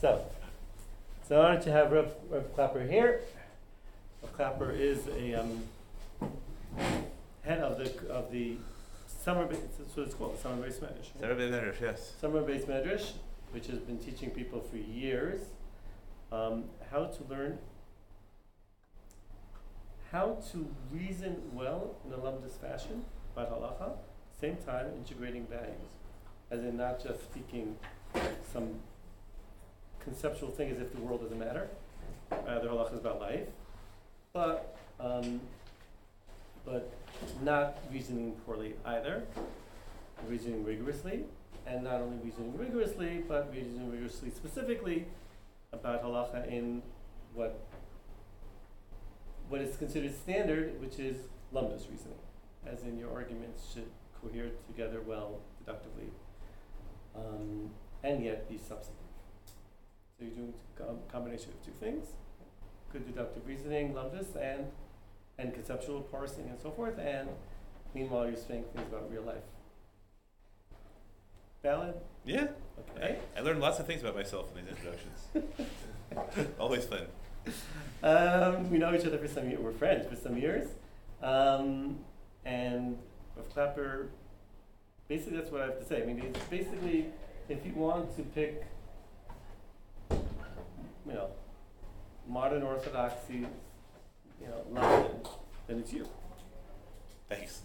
So I wanted to have Rav Clapper here. Rav Clapper is a head of the summer. That's what it's called, summer based medrash. Summer based medrash, yes. Summer based medrash, which has been teaching people for years how to learn, how to reason well in a lumdus fashion about halacha, same time integrating values, as in not just speaking some conceptual thing as if the world doesn't matter. The halacha is about life, but not reasoning poorly either, reasoning rigorously, and not only reasoning rigorously, but reasoning rigorously specifically about halacha in what is considered standard, which is lumdus reasoning, as in your arguments should cohere together well deductively, and yet be substantive. So you're doing a combination of two things: good deductive reasoning, lumdus, and conceptual parsing and so forth, and meanwhile you're saying things about real life. Valid? Yeah. Okay. I learned lots of things about myself in these introductions. Always fun. We know each other for some years. We're friends for some years. And Rav Clapper, basically that's what I have to say. I mean, it's basically, if you want to pick, modern orthodoxy, London, then it's you. Thanks.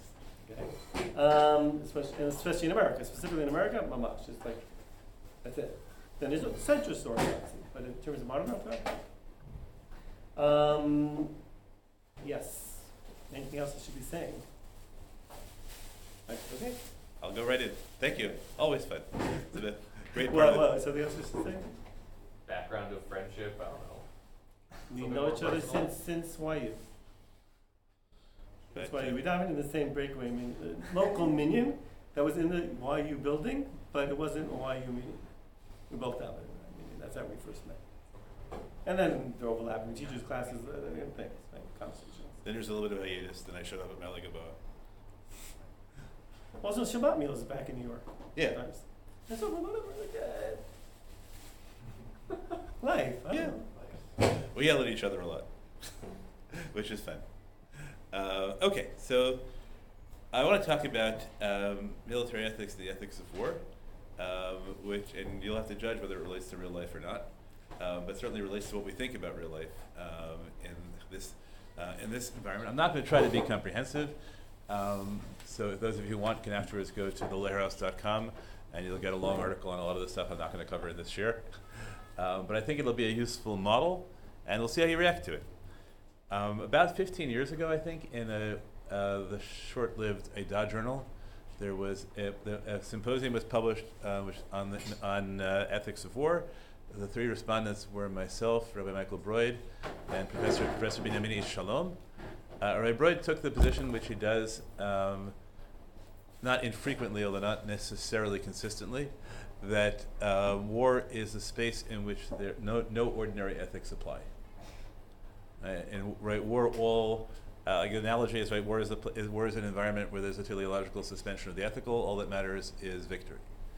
Okay. Especially in America, specifically in America, mamash, just like, that's it. Then there's no centrist orthodoxy, but in terms of modern orthodoxy, yes. Anything else I should be saying? Okay. I'll go right in. Thank you. Always fun. It's a great part of it. Something else I should say? Background of friendship, I don't know. We know each other since YU. That's why we davened in the same breakaway local minyan that was in the YU building, but it wasn't a YU minyan. We both davened in that minyan. That's how we first met. And then the overlapping teachers' classes and things, conversations. Then there's a little bit of hiatus. Then I showed up at Malagaboa. Also, Shabbat meals is back in New York. Yeah. Sometimes. And so life. I don't know. We yell at each other a lot, which is fun. Okay, so I want to talk about military ethics, the ethics of war, and you'll have to judge whether it relates to real life or not, but certainly relates to what we think about real life in this environment. I'm not going to try to be comprehensive, so those of you who want can afterwards go to thelehrhouse.com and you'll get a long article on a lot of the stuff I'm not going to cover in this year. But I think it'll be a useful model, and we'll see how you react to it. About 15 years ago, I think, in the short-lived Eidah journal, there was a symposium was published on ethics of war. The three respondents were myself, Rabbi Michael Broid, and Professor Binyamin Ish Shalom. Rabbi Broid took the position, which he does not infrequently, although not necessarily consistently, that war is a space in which no ordinary ethics apply. And war like the analogy is war is an environment where there's a teleological suspension of the ethical. All that matters is victory.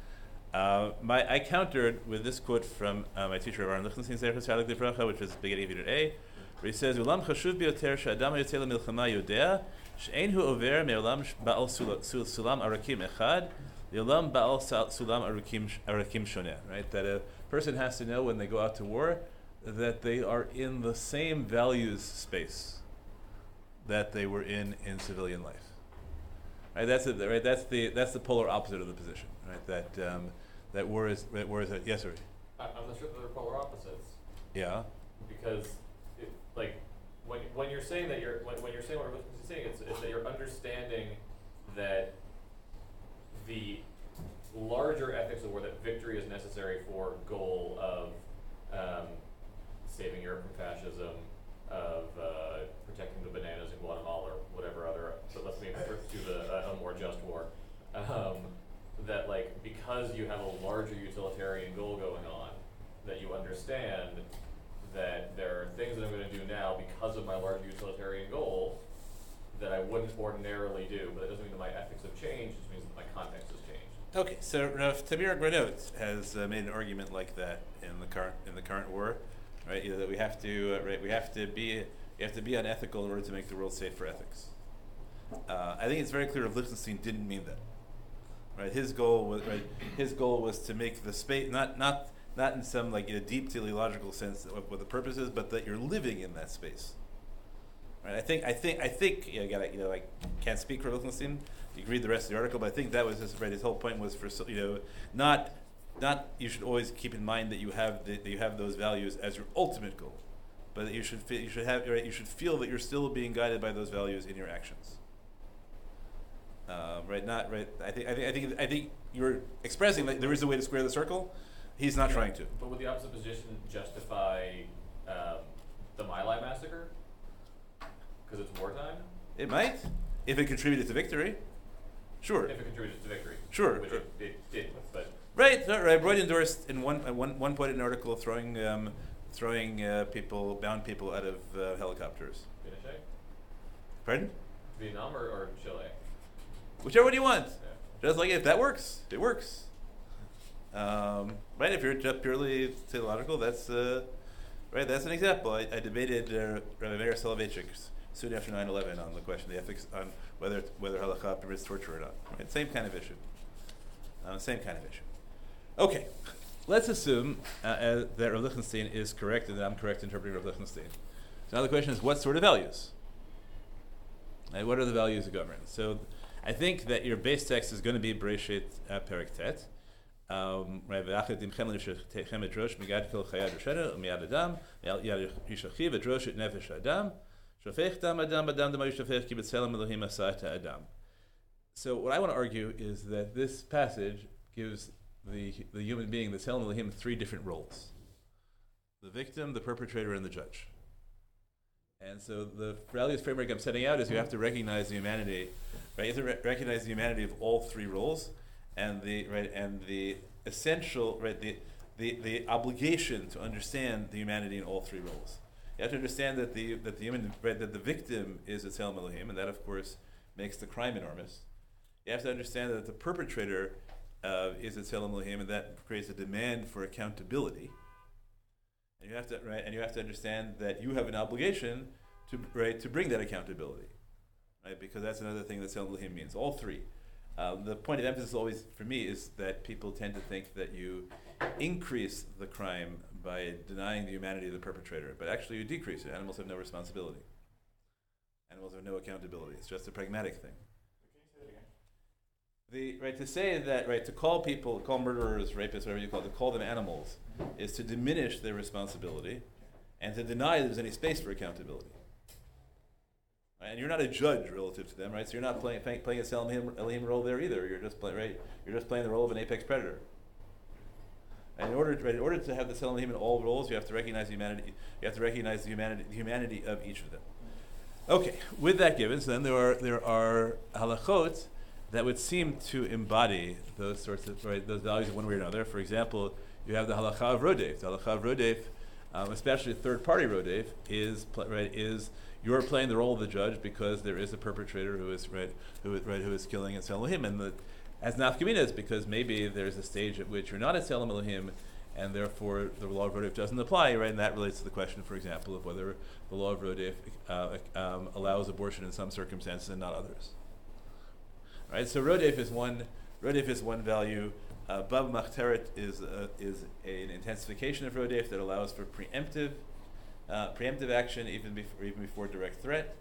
I countered with this quote from my teacher Aaron Lichtenstein, which is beginning of Unit A, where he says, "Ulam chashuv biyoter she'adam yotze lemilchama yodea she'ein hu over me'olam ba'al sulam arakim echad le'olam ba'al sulam arakim shoneh." Right, that a person has to know when they go out to war that they are in the same values space that they were in civilian life. Right, that's it. Right, that's the polar opposite of the position. Right, that war is a yes, sir. I'm not sure that they're polar opposites. Yeah. Because, when you're saying that when you're saying what you're saying, it's that you're understanding that the larger ethics of war, that victory is necessary for goal of saving Europe from fascism, of protecting the bananas in Guatemala, or whatever other. So let's maybe do a more just war. That because you have a larger utilitarian goal going on, that you understand that there are things that I'm going to do now because of my larger utilitarian goal that I wouldn't ordinarily do. But that doesn't mean that my ethics have changed. It just means that my context has changed. Okay, so Rav Tamir Granot has made an argument like that in the current war, right? That we have to we have to be unethical in order to make the world safe for ethics. I think it's very clear Rav Lichtenstein didn't mean that. Right, his goal was to make the space not in some deep teleological sense of what the purpose is, but that you're living in that space. Right, I think I can't speak for Lichtenstein. You can read the rest of the article, but I think that was his whole point was for not you should always keep in mind that you have those values as your ultimate goal, but that you should feel that you're still being guided by those values in your actions. I think you're expressing that there is a way to square the circle. He's not trying to. But would the opposite position justify the My Lai massacre? Because it's wartime? It might, if it contributed to victory. Sure. If it contributed to victory. Sure. Which it did, but... Right. Broyd endorsed in one point in an article throwing bound people out of helicopters. Pinochet? Pardon? Vietnam or Chile? Whichever one you want. Yeah. Just if that works, it works. If you're just purely theological, that's that's an example. I debated Rabbi Meir Soloveitchik soon after 9/11 on the question, the ethics on whether halakha permits torture or not. Right? Same kind of issue. Okay, let's assume that Rav Lichtenstein is correct and that I'm correct interpreting Rav Lichtenstein. So now the question is, what sort of values? Right, what are the values of government? So I think that your base text is going to be Bereshit Perek Tet. So what I want to argue is that this passage gives the human being, the Tzelem Elohim, three different roles: the victim, the perpetrator, and the judge. And so the values framework I'm setting out is you have to recognize the humanity, right? You have to recognize the humanity of all three roles, and the essential, the obligation to understand the humanity in all three roles. You have to understand that the victim is a Tzelem Elohim, and that of course makes the crime enormous. You have to understand that the perpetrator is a Tzelem Elohim, and that creates a demand for accountability. And you have to understand that you have an obligation to bring that accountability, right? Because that's another thing that Tzelem Elohim means. All three. The point of emphasis always for me is that people tend to think that you increase the crime by denying the humanity of the perpetrator, but actually you decrease it. Animals have no responsibility. Animals have no accountability. It's just a pragmatic thing. To say that, to call murderers, rapists, whatever you call it, to call them animals, is to diminish their responsibility and to deny there's any space for accountability. Right? And you're not a judge relative to them, right? So you're not playing a Tzelem Elohim role there either. You're just playing the role of an apex predator. And in order to have the Tzelem Elohim in all roles, you have to recognize humanity. You have to recognize the humanity of each of them. Okay, with that given, so then there are halachot that would seem to embody those sorts of those values in one way or another. For example, you have the halacha of rodef. The halacha of rodef, especially third-party rodef, is you're playing the role of the judge because there is a perpetrator who is killing a Tzelem Elohim, and as nafkaminas, because maybe there's a stage at which you're not a Tzelem Elohim, and therefore the law of rodef doesn't apply, right? And that relates to the question, for example, of whether the law of rodef allows abortion in some circumstances and not others. Right, so rodef is one value. Bab Machteret is an intensification of rodef that allows for preemptive action even before direct threat.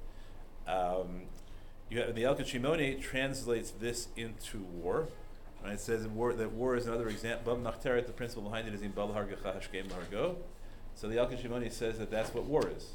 The Yalkut Shimoni translates this into war. Right, it says in war that war is another example. Bab Machteret, the principle behind it is in Bal Hargacha Hashkem Largo. So the Yalkut Shimoni says that that's what war is.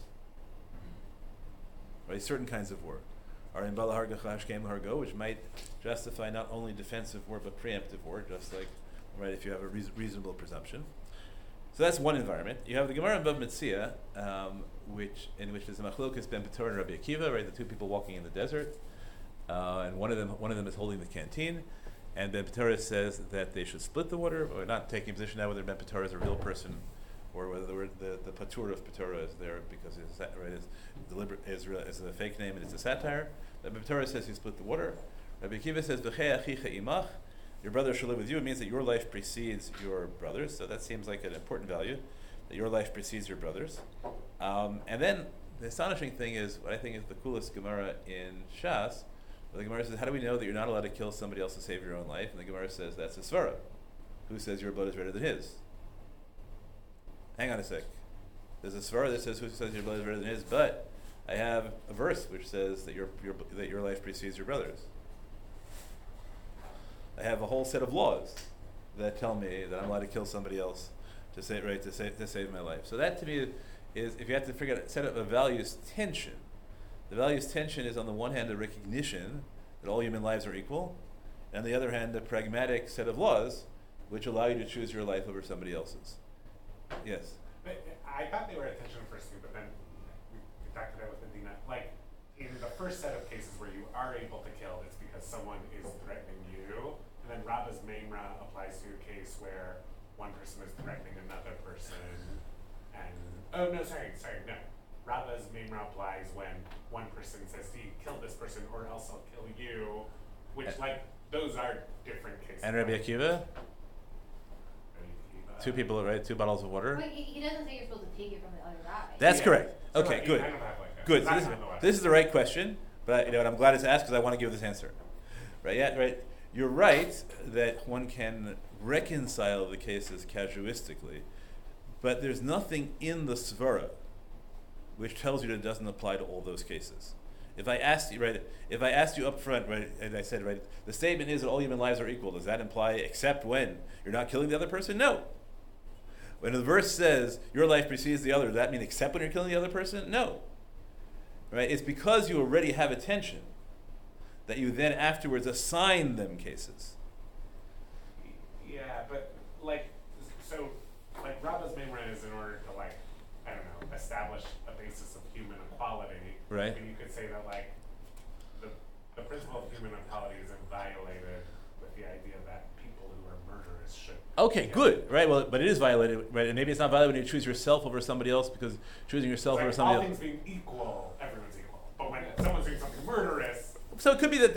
Right, certain kinds of war are in Bal Hargacha Hashkem Largo, which might justify not only defensive war but preemptive war, just like if you have a reasonable presumption. So that's one environment. You have the Gemara in Bab Metzia, which is a machlokas ben Petor and Rabbi Akiva, right? The two people walking in the desert, and one of them is holding the canteen, and Ben Petor says that they should split the water, or not taking a position now whether Ben Petor is a real person or whether the patur of Petora is there because it's deliberate is a fake name and it's a satire. Rabbi Petora says you split the water. Rabbi Akiva says v'chei achicha imach. your brother should live with you, it means that your life precedes your brother's. So that seems like an important value, that your life precedes your brother's. And then the astonishing thing is, what I think is the coolest Gemara in Shas, where the Gemara says, how do we know that you're not allowed to kill somebody else to save your own life? And the Gemara says, that's a Svara. Who says your blood is better than his? Hang on a sec. There's a Svara that says who says your blood is better than his, but I have a verse which says that your life precedes your brother's. I have a whole set of laws that tell me that I'm allowed to kill somebody else to save my life. So that to me is, if you have to set up a values tension, the values tension is on the one hand a recognition that all human lives are equal, and on the other hand a pragmatic set of laws which allow you to choose your life over somebody else's. Yes? But I thought they were at tension first too, but then we talked about it with Adina. Like, in the first set of cases where you are able to kill, it's because someone is threatening you. And then Rabba's Memra applies to a case where one person is threatening another person. And, oh no, sorry, no. Rabba's Memra applies when one person says, see, kill this person or else I'll kill you. Which, like, those are different cases. And Rabbi Akiva? Two people, right? 2 bottles of water? But he doesn't say you're supposed to take it from the other guy. That's correct. So Okay, like, good. kind of have like Good. That's So not the West. this is the right question, but you know what? I'm glad it's asked because I want to give this answer. Right? Yeah. Right. You're right that one can reconcile the cases casuistically, but there's nothing in the svara which tells you that it doesn't apply to all those cases. If I asked you up front, right, and I said, right, the statement is that all human lives are equal. Does that imply except when you're not killing the other person? No. When the verse says your life precedes the other, does that mean except when you're killing the other person? No. Right? It's because you already have attention that you then afterwards assign them cases. Yeah, but like, so like Rabba's Memra is in order to like, I don't know, establish a basis of human equality. Right. And you could say that like the principle of human equality isn't violated with the idea that people who are murderers should. Okay, good. Right. Well, but it is violated, right? And maybe it's not violated when you choose yourself over somebody else, because choosing yourself over somebody all else. things being equal, everyone's equal. But when someone's doing something murderous. So it could be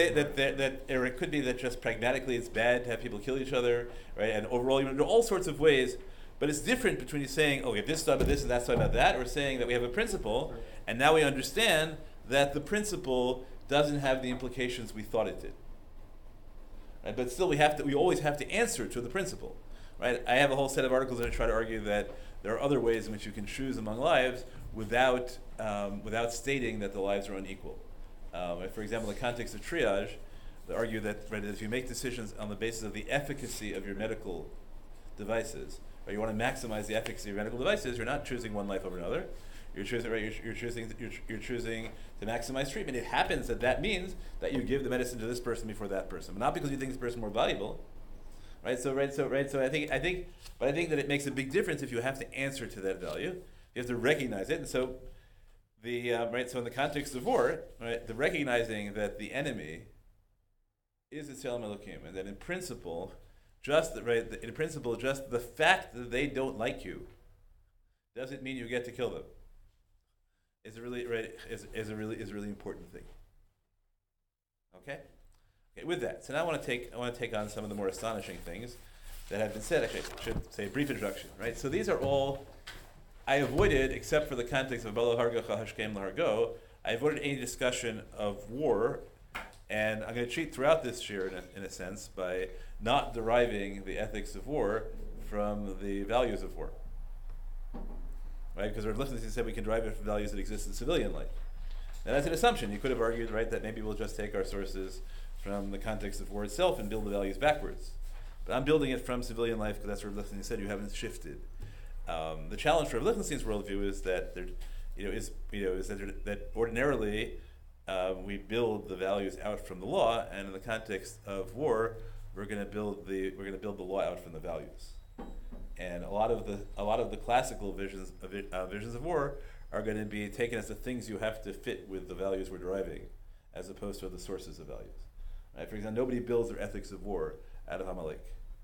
or it could be that just pragmatically it's bad to have people kill each other, right? And overall, there are all sorts of ways. But it's different between you saying, okay, this side about this and that side about that, or saying that we have a principle, and now we understand that the principle doesn't have the implications we thought it did. Right? But still, we always have to answer to the principle. Right? I have a whole set of articles that I try to argue that there are other ways in which you can choose among lives without stating that the lives are unequal. For example, in the context of triage, they argue that, right, if you make decisions on the basis of the efficacy of your medical devices, or you want to maximize the efficacy of your medical devices, you're not choosing one life over another. You're choosing, right? You're choosing to maximize treatment. It happens that means that you give the medicine to this person before that person, but not because you think this person is more valuable, right? So I think that it makes a big difference if you have to answer to that value. You have to recognize it, and so So in the context of war, right, the recognizing that the enemy is the Tzelem Elokim, and that in principle, just the fact that they don't like you doesn't mean you get to kill them. Is a really important thing. Okay, with that, so now I want to take on some of the more astonishing things that have been said. Actually, I should say a brief introduction, right? So these are all I avoided, except for the context of Bala Harga Hashkem Lahargo. I avoided any discussion of war, and I'm going to treat throughout this year, in a sense, by not deriving the ethics of war from the values of war. Right? Because Rav Lichtenstein said we can derive it from values that exist in civilian life. And that's an assumption. You could have argued, right, that maybe we'll just take our sources from the context of war itself and build the values backwards. But I'm building it from civilian life because that's what Rav Lichtenstein said. You haven't shifted. The challenge for Rav Lichtenstein's worldview is that that ordinarily we build the values out from the law, and in the context of war, we're going to build the law out from the values. And a lot of the classical visions of war are going to be taken as the things you have to fit with the values we're deriving, as opposed to the sources of values. Right? For example, nobody builds their ethics of war out of Amalek.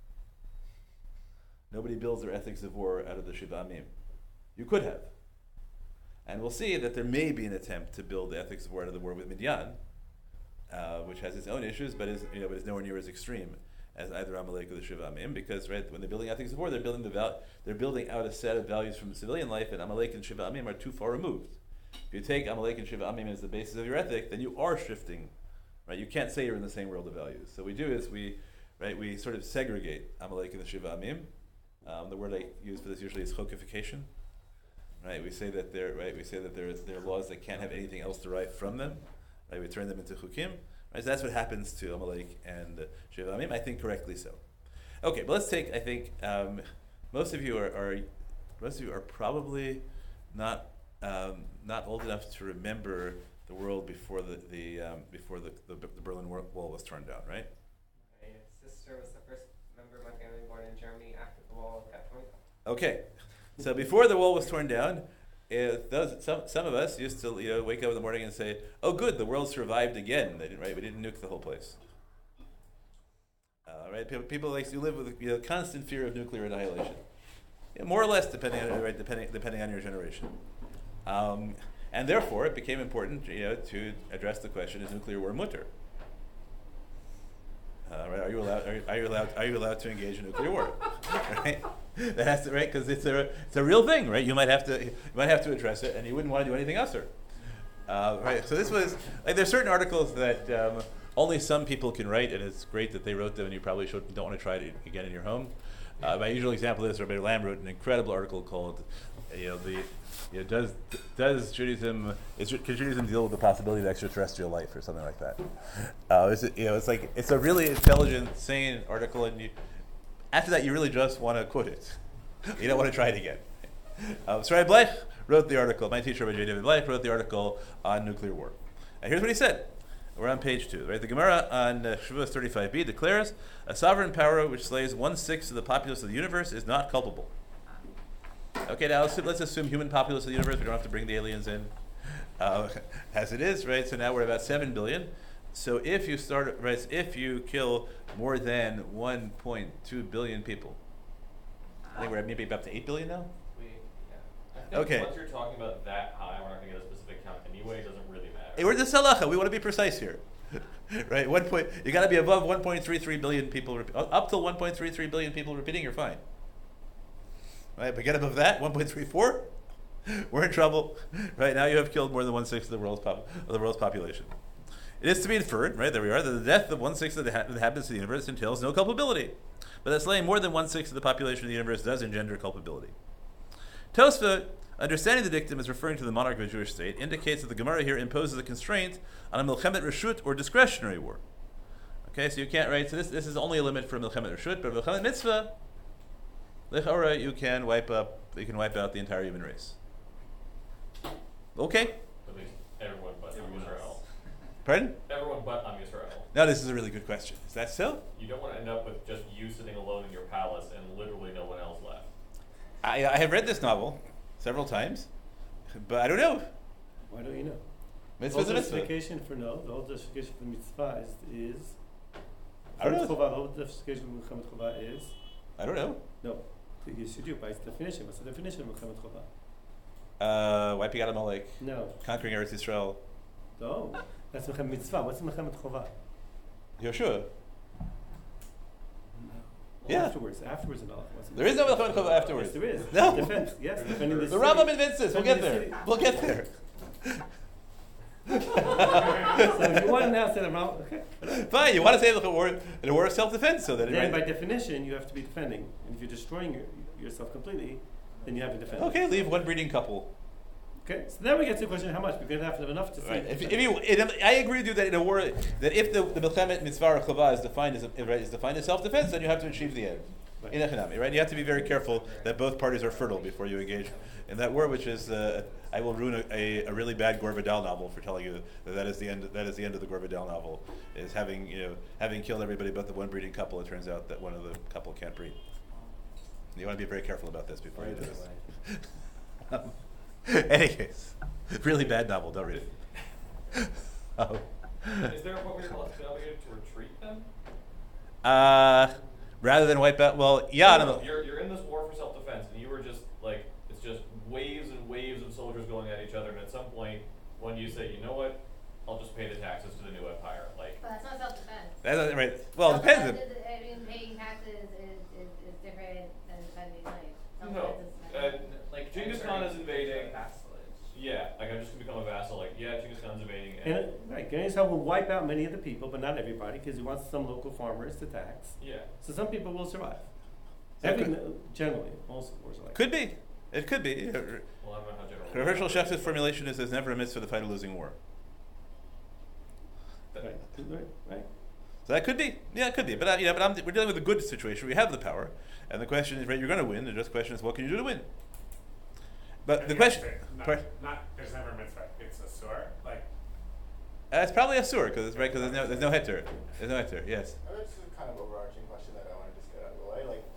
Nobody builds their ethics of war out of the Shiva Amim. You could have. And we'll see that there may be an attempt to build the ethics of war out of the war with Midian, which has its own issues, but is nowhere near as extreme as either Amalek or the Shiva Amim, because right when they're building out things of war, they're building out a set of values from civilian life, and Amalek and Shiva Amim are too far removed. If you take Amalek and Shiva Amim as the basis of your ethic, then you are shifting, right? You can't say you're in the same world of values. So what we do is we sort of segregate Amalek and the Shiva Amim. The word I use for this usually is chokification. Right? We say that they're laws that can't have anything else derived from them. Right? We turn them into chukim. Right? So that's what happens to Amalek and Shiva Amim. I think correctly so. Okay, but let's take. I think most of you are probably not old enough to remember the world before the Berlin Wall was torn down, right? My sister was the first member of my family born in Germany after the wall got torn down. Okay, so before the wall was torn down, some of us used to wake up in the morning and say, "Oh, good, the world survived again." Right? We didn't nuke the whole place. Right? People like you live with constant fear of nuclear annihilation, more or less depending on your generation. And therefore, it became important, to address the question: is nuclear war mutter? Right? Are you allowed to engage in nuclear war? Right? That has to, right? Because it's a real thing, right? You might have to address it, and you wouldn't want to do anything else, right? So this was there's certain articles that only some people can write, and it's great that they wrote them, and you probably don't want to try it again in your home. My usual example is Rabbi Lamb wrote an incredible article called, does Judaism can Judaism deal with the possibility of extraterrestrial life or something like that? It's a really intelligent, sane article, and after that you really just want to quote it. You don't want to try it again. So Rabbi Bleich wrote the article. My teacher, Rabbi David Bleich, wrote the article on nuclear war. And here's what he said. We're on page 2, right? The Gemara on Shavuos 35b declares, a sovereign power which slays 1/6 of the populace of the universe is not culpable. Okay, now let's assume human populace of the universe. We don't have to bring the aliens in, as it is, right? So now we're about 7 billion. So if you kill more than 1.2 billion people, I think we're maybe up to 8 billion now. I think Okay. Once you're talking about that high, we're not going to get a specific count anyway. It doesn't really matter. Hey, we're the Salacha. We want to be precise here, right? You got to be above 1.33 billion people. Up till 1.33 billion people repeating, you're fine. Right, but get above that, 1.34, we're in trouble. Right now, you have killed more than 1/6 of the world's population. It is to be inferred, right? There we are. That the death of 1/6 of the inhabitants of the universe entails no culpability, but that slaying more than 1/6 of the population of the universe does engender culpability. Tosfot, understanding the dictum as referring to the monarch of a Jewish state, indicates that the Gemara here imposes a constraint on a milchemet reshut or discretionary war. Okay, so you can't, right? So this is only a limit for milchemet reshut, but milchemet mitzvah, lechora, you can wipe out the entire human race. Okay. At least everyone but Am Yisrael. Pardon? Everyone but Am Yisrael. Now this is a really good question. Is that so? You don't want to end up with just you sitting alone in your palace and literally no one else left. I have read this novel several times, but I don't know. Why don't you know? Mitzvah's a The whole mitzvah. justification for no, the whole justification for mitzvah is I don't know. The whole justification for Milchemet Chovah is I don't know. no. You should do by its definition. What's the definition of Milchemet Chovah? Wiping out Amalek, No. conquering Eretz Yisrael. No. That's Milchemet Mitzvah. What's Milchemet Chovah? Yoshua. Yeah. Afterwards in Allah. There is no Milchemet Chovah afterwards. Yes, there is. No. Defense. Yes. Defending the The city. Rambam invents this. We'll get Defending the there. city. We'll get there. So if you want to now say the Rambam, okay. Fine. You want to say in a war of self-defense, so that Then by definition you have to be defending, and if you're destroying yourself completely, then you haven't defended. okay, leave one breeding couple. Okay. So then we get to the question: how much? We're going to have enough to Right. say. I agree with you that in a war, that if the Milchemet Mitzvah or Chovah is defined as self-defense, then you have to achieve the end. Right. In Echanami, right? You have to be very careful that both parties are fertile before you engage in that war, which is I will ruin a really bad Gore Vidal novel for telling you that is the end. That is the end of the Gore Vidal novel. Is having killed everybody but the one breeding couple. It turns out that one of the couple can't breed. You want to be very careful about this before you do this. Any case, really bad novel. Don't read it. Is there a point where you're obligated to retreat then? Rather than wipe out, well, yeah. No, you're in this war for self-defense, and you were just like, it's just waves and waves of soldiers going at each other, and at some point, when you say, you know what, I'll just pay the taxes to the new empire. Like, But that's not self-defense. That's right. Well, it depends. Self-defense I mean, paying taxes is different than defending life. no, Self-defense is like Genghis Khan is invading. Vassalage. Yeah, like I'm just gonna become a vassal. Like, yeah, Genghis Khan's invading. And, right, Genghis Khan will wipe out many of the people, but not everybody, because he wants some local farmers to tax. Yeah. So some people will survive. So Generally, most wars are like Could be. It could be. Well, I don't know how general. Herschel Schefter's formulation is there's never a mitzvah to fight a losing war. that. Right. So that could be. Yeah, it could be. But we're dealing with a good situation. We have the power, and the question is, right? You're going to win. The just question is, what can you do to win? But the question, There's never a mitzvah. It's a sur. Like, it's probably a sur because there's no heter. There's no heter. Yes. This is a kind of overarching question that I want to just get out of the way. Like,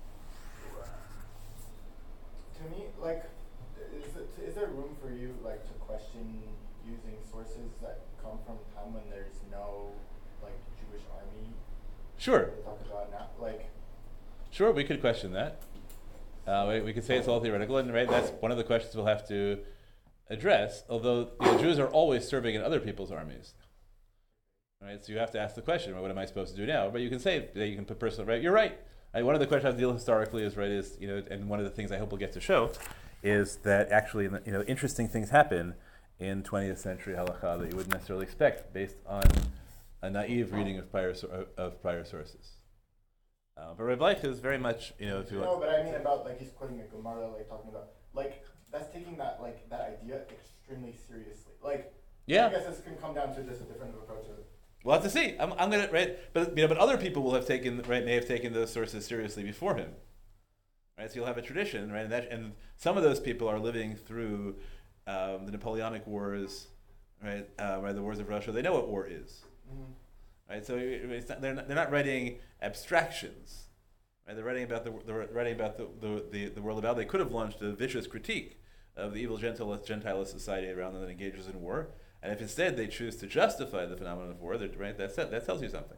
to me, like, is there room for you, like, to question using sources that come from a time when there's no, like, Jewish army? Sure. To talk about now, like. Sure, we could question that. We could say it's all theoretical, and right, that's one of the questions we'll have to address. Although Jews are always serving in other people's armies, right? So you have to ask the question: what am I supposed to do now? But you can say that you can put personal. Right? You're right. One of the questions I deal historically is and one of the things I hope we'll get to show is that actually, interesting things happen in 20th century halakha that you wouldn't necessarily expect based on a naive reading of prior sources. But Reb Leich is very much, if you want. No, but I mean about, like, he's quoting a Gemara, like, talking about, like, that's taking that idea extremely seriously. Like, Yeah. I guess this can come down to just a different approach of it. We'll have to see. I'm gonna but other people will have may have taken those sources seriously before him, right? So you'll have a tradition, right? And some of those people are living through the Napoleonic Wars, right? The wars of Russia. They know what war is. Mm-hmm. Right, so they're not writing abstractions. Right, they're writing about the world about. They could have launched a vicious critique of the evil Gentile society around them that engages in war, and if instead they choose to justify the phenomenon of war, right, that tells you something.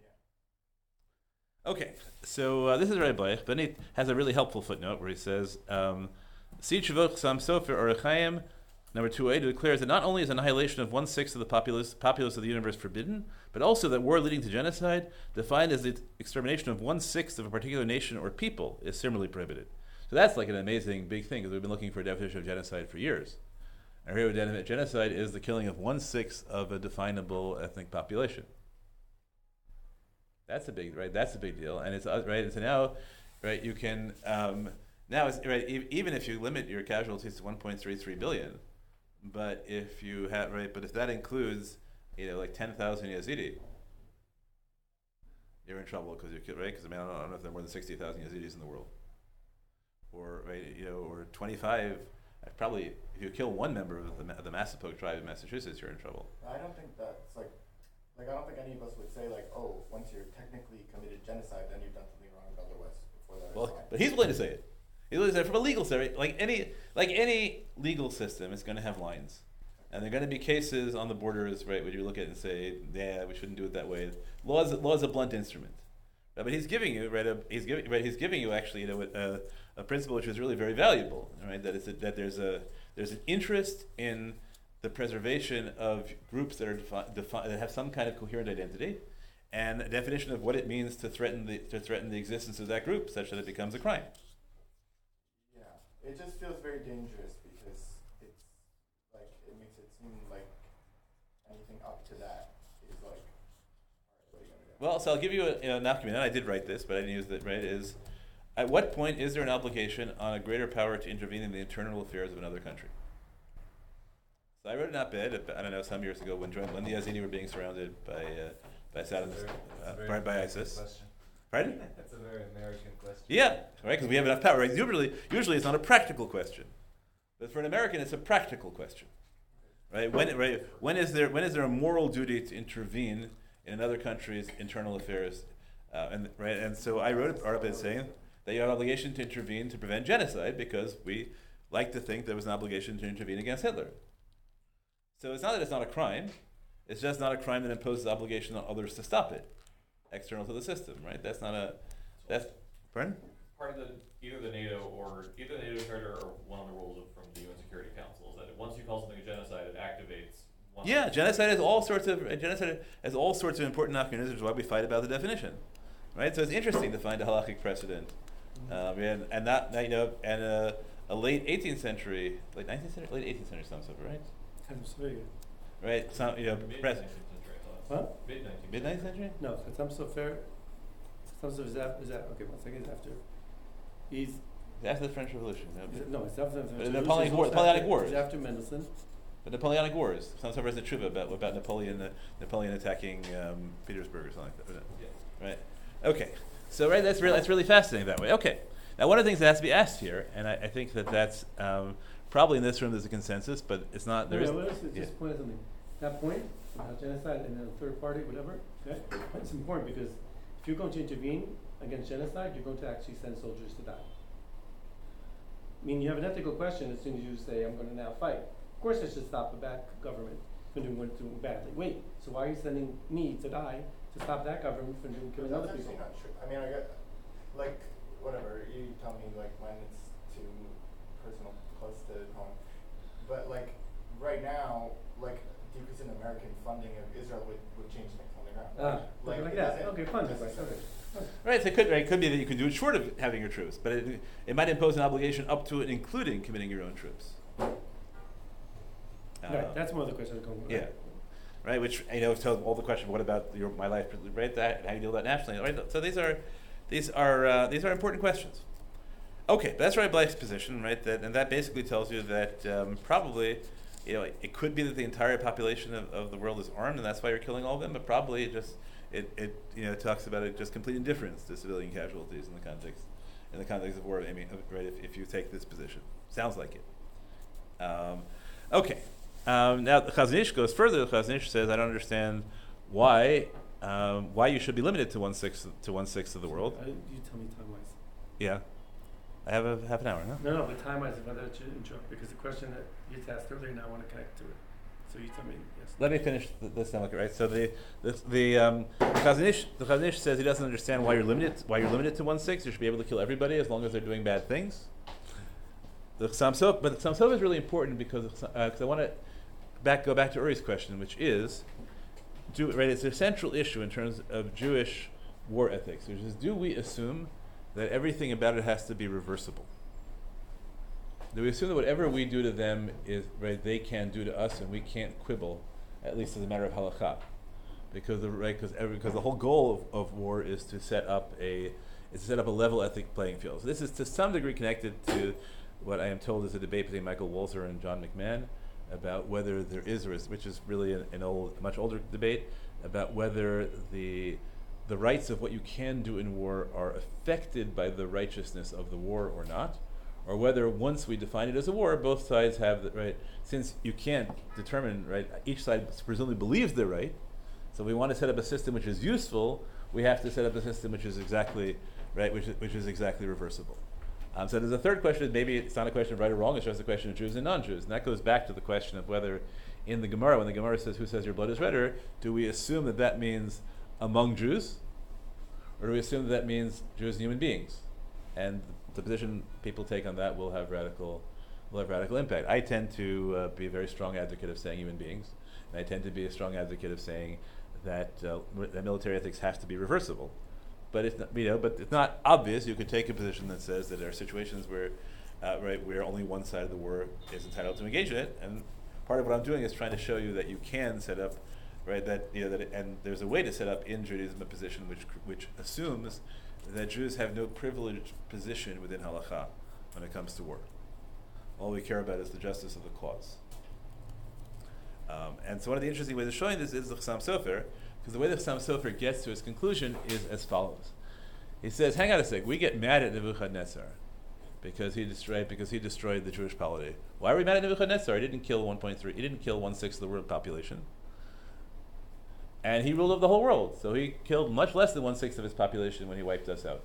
Yeah. Okay, so this is Rebbe Bleich, but he has a really helpful footnote where he says, "Si Tshuvot Sam Sofer Orach Chaim." Number 2a declares that not only is annihilation of 1/6 of the populace of the universe forbidden, but also that war leading to genocide, defined as the extermination of 1/6 of a particular nation or people, is similarly prohibited. So that's like an amazing big thing, because we've been looking for a definition of genocide for years. And here, genocide is the killing of 1/6 of a definable ethnic population. That's a big deal, and it's right. And so now, right, you can now it's right. Even if you limit your casualties to 1.33 billion. But if that includes, like 10,000 Yazidi, you're in trouble because you're killed, right? Because I don't know if there are more than 60,000 Yazidis in the world, or or 25. Probably, if you kill one member of the Massapoke tribe in Massachusetts, you're in trouble. I don't think that's like I don't think any of us would say, like, oh, once you're technically committed genocide, then you've done something wrong. Otherwise, before that. Well, but he's willing to say it. He's willing to say it from a legal standpoint. Like any legal system, it's going to have lines. And there are going to be cases on the borders, right, where you look at it and say, yeah, we shouldn't do it that way. Law is a blunt instrument. But he's giving you, he's giving you actually, a principle which is really very valuable, right? That there's an interest in the preservation of groups that are that have some kind of coherent identity, and a definition of what it means to threaten the existence of that group, such that it becomes a crime. Yeah, it just feels very dangerous because it's like it makes it seem like anything up to that is like, all right, what are you gonna do? Well, so I'll give you a nafkamina. I did write this, but I didn't use it. Right? Is at what point is there an obligation on a greater power to intervene in the internal affairs of another country? So I wrote an op-ed, I don't know, some years ago when the Yazidi were being surrounded by Saddam, by ISIS. Question. Pardon? That's a very American question. Yeah, right, because we have enough power. Right? Usually it's not a practical question, but for an American, it's a practical question. Right? When is there a moral duty to intervene in another country's internal affairs? And so I wrote an op-ed saying that you have an obligation to intervene to prevent genocide because we like to think there was an obligation to intervene against Hitler. So it's not that it's not a crime; it's just not a crime that imposes obligation on others to stop it, external to the system, right? Pardon? Part of either the NATO Charter or one of the rules from the UN Security Council is that once you call something a genocide, it activates Yeah, genocide has all sorts of important nafkanas, why we fight about the definition, right? So it's interesting to find a halachic precedent, and a late 18th century, late 19th century, late 18th century some stuff, right? I'm sorry. Right, some Huh? Mid 19th century. No, Chatzam Sofer. Chatzam Sofer is okay. 1 second. Is after. He's After the French Revolution. no. It's after the But French the Revolution. Napoleonic Wars. It's after Mendelssohn. The Napoleonic Wars. Some sort of a trivia about Napoleon attacking Petersburg or something like that. Yeah. Right. Okay. So that's really fascinating that way. Okay. Now one of the things that has to be asked here, and I think that's probably in this room there's a consensus, but it's not. There is. Just point out something. That point about genocide and then a third party, whatever. Okay. It's important because if you're going to intervene against genocide, you're going to actually send soldiers to die. I mean, you have an ethical question as soon as you say, I'm going to now fight. Of course, I should stop a bad government from doing badly. Wait, so why are you sending me to die to stop that government from killing other That's people? actually not true. I mean, I get, like, whatever, you tell me, like, mine is too personal, close to home. But, like, right now, like, decrease in American funding of Israel would change things on the ground. Like it that. doesn't Okay, fine. necessarily- Okay. Right. So it could be that you could do it short of having your troops, but it might impose an obligation up to and including committing your own troops. Right, that's one of the questions going on. Yeah. Right, which tells all the question. What about my life? Right, that how you deal with that nationally. Right. So these are important questions. Okay, that's Rabbi Blake's position, right? That basically tells you that probably, it could be that the entire population of the world is armed, and that's why you're killing all of them. But probably it talks about it just complete indifference to civilian casualties in the context of war. I mean, right? If you take this position, sounds like it. Okay. Now the Chazon Ish goes further. The Chazon Ish says, I don't understand why you should be limited to 1/6 of the world. You tell me time-wise. Yeah, I have a half an hour. Huh? No, but time-wise, if I let you interrupt, because the question that you asked earlier, now I want to connect to it. So you tell me, yes. Let me finish this now, right? So the Chazon Ish says he doesn't understand why you're limited to 1/6. You should be able to kill everybody as long as they're doing bad things. But the Chassam Sofer is really important because I want to go back to Uri's question, which is, it's a central issue in terms of Jewish war ethics, which is, do we assume that everything about it has to be reversible? Do we assume that whatever we do to them is they can do to us, and we can't quibble, at least as a matter of halakha, because the whole goal of war is to set up a level ethic playing field. So this is to some degree connected to what I am told is a debate between Michael Walzer and John McMahon about whether there is, which is really a much older debate, about whether the rights of what you can do in war are affected by the righteousness of the war or not, or whether once we define it as a war, both sides have the right. Since you can't determine, each side presumably believes they're right, so we want to set up a system which is useful, we have to set up a system which is exactly which is exactly reversible. So there's a third question. Maybe it's not a question of right or wrong. It's just a question of Jews and non-Jews, and that goes back to the question of whether, in the Gemara, when the Gemara says, "Who says your blood is redder?" do we assume that means among Jews, or do we assume that means Jews and human beings? And the position people take on that will have radical impact. I tend to be a very strong advocate of saying human beings, and I tend to be a strong advocate of saying that military ethics has to be reversible. But it's not obvious. You could take a position that says that there are situations where, where only one side of the war is entitled to engage in it, and part of what I'm doing is trying to show you that you can set up, and there's a way to set up in Judaism a position which assumes that Jews have no privileged position within halakha when it comes to war. All we care about is the justice of the cause. And so one of the interesting ways of showing this is the Chassam Sofer, because the way the Chassam Sofer gets to his conclusion is as follows. He says, hang on a sec, we get mad at Nebuchadnezzar because he destroyed the Jewish polity. Why are we mad at Nebuchadnezzar? He didn't kill 1/6 of the world population. And he ruled over the whole world. So he killed much less than 1/6 of his population when he wiped us out.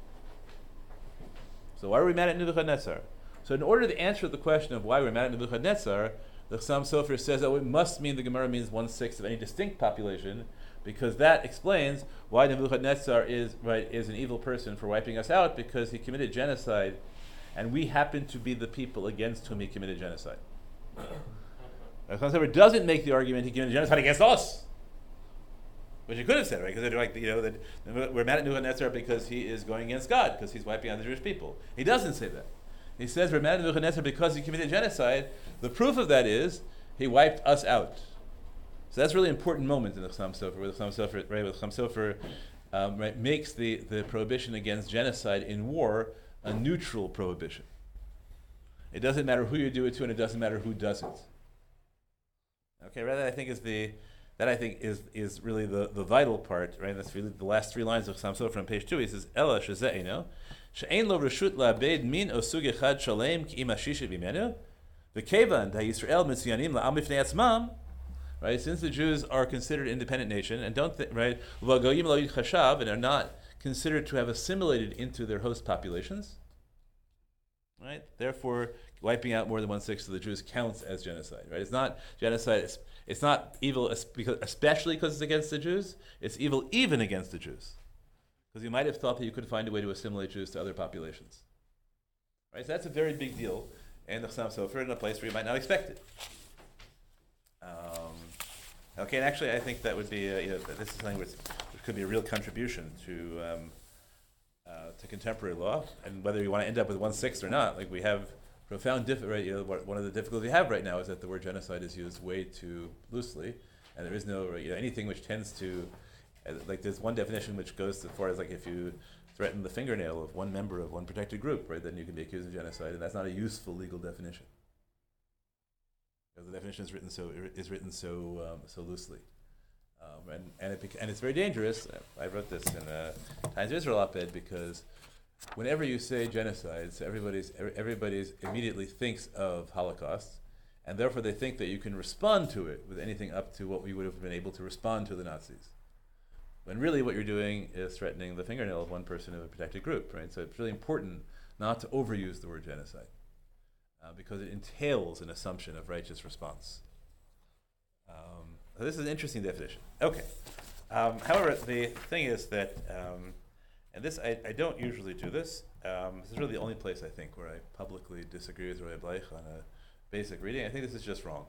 So why are we mad at Nebuchadnezzar? So in order to answer the question of why we're mad at Nebuchadnezzar, the Chassam Sofer says, it must mean the Gemara means 1/6 of any distinct population, because that explains why Nebuchadnezzar is an evil person for wiping us out, because he committed genocide, and we happen to be the people against whom he committed genocide. The Chassam Sofer doesn't make the argument he committed genocide against us, which he could have said, right? Because they're like, that we're mad at Nebuchadnezzar because he is going against God, because he's wiping out the Jewish people. He doesn't say that. He says we're mad at Nebuchadnezzar because he committed genocide. The proof of that is he wiped us out. So that's a really important moment in the Chassam Sofer, where the Chassam Sofer, right, the Chassam Sofer right, makes the prohibition against genocide in war a neutral prohibition. It doesn't matter who you do it to, and it doesn't matter who does it. Okay, rather I think is really the vital part, right? That's really the last three lines of Chassam Sofer on page 2. He says, Ela sheze'eno, she'ein lo reshut la'abed min osug echad shalem ki im hashishit bimenu, v'kevan ha'Yisrael mitziyanim la'am b'fnei atzmam, right? Since the Jews are considered an independent nation and right, v'goyim lo yitchashav, and are not considered to have assimilated into their host populations, right? Therefore, wiping out more than 1/6 of the Jews counts as genocide, right? It's not genocide. It's not evil, especially because it's against the Jews. It's evil even against the Jews, because you might have thought that you could find a way to assimilate Jews to other populations, right? So that's a very big deal, and the Chassam Sofer in a place where you might not expect it. Okay, and actually, I think that would be this is something which could be a real contribution to contemporary law, and whether you want to end up with 1/6 or not. Like we have profound one of the difficulties we have right now is that the word genocide is used way too loosely, and there is no anything which tends to like there's one definition which goes as far as like if you threaten the fingernail of one member of one protected group, right, then you can be accused of genocide, and that's not a useful legal definition. Because the definition is written so loosely, and it's very dangerous. I wrote this in Times of Israel op-ed because whenever you say genocide, so everybody's immediately thinks of Holocaust, and therefore they think that you can respond to it with anything up to what we would have been able to respond to the Nazis. When really what you're doing is threatening the fingernail of one person of a protected group, right? So it's really important not to overuse the word genocide. Because it entails an assumption of righteous response. So this is an interesting definition. Okay. However, the thing is that, and this I don't usually do this. This is really the only place I think where I publicly disagree with Roy Bleich on a basic reading. I think this is just wrong.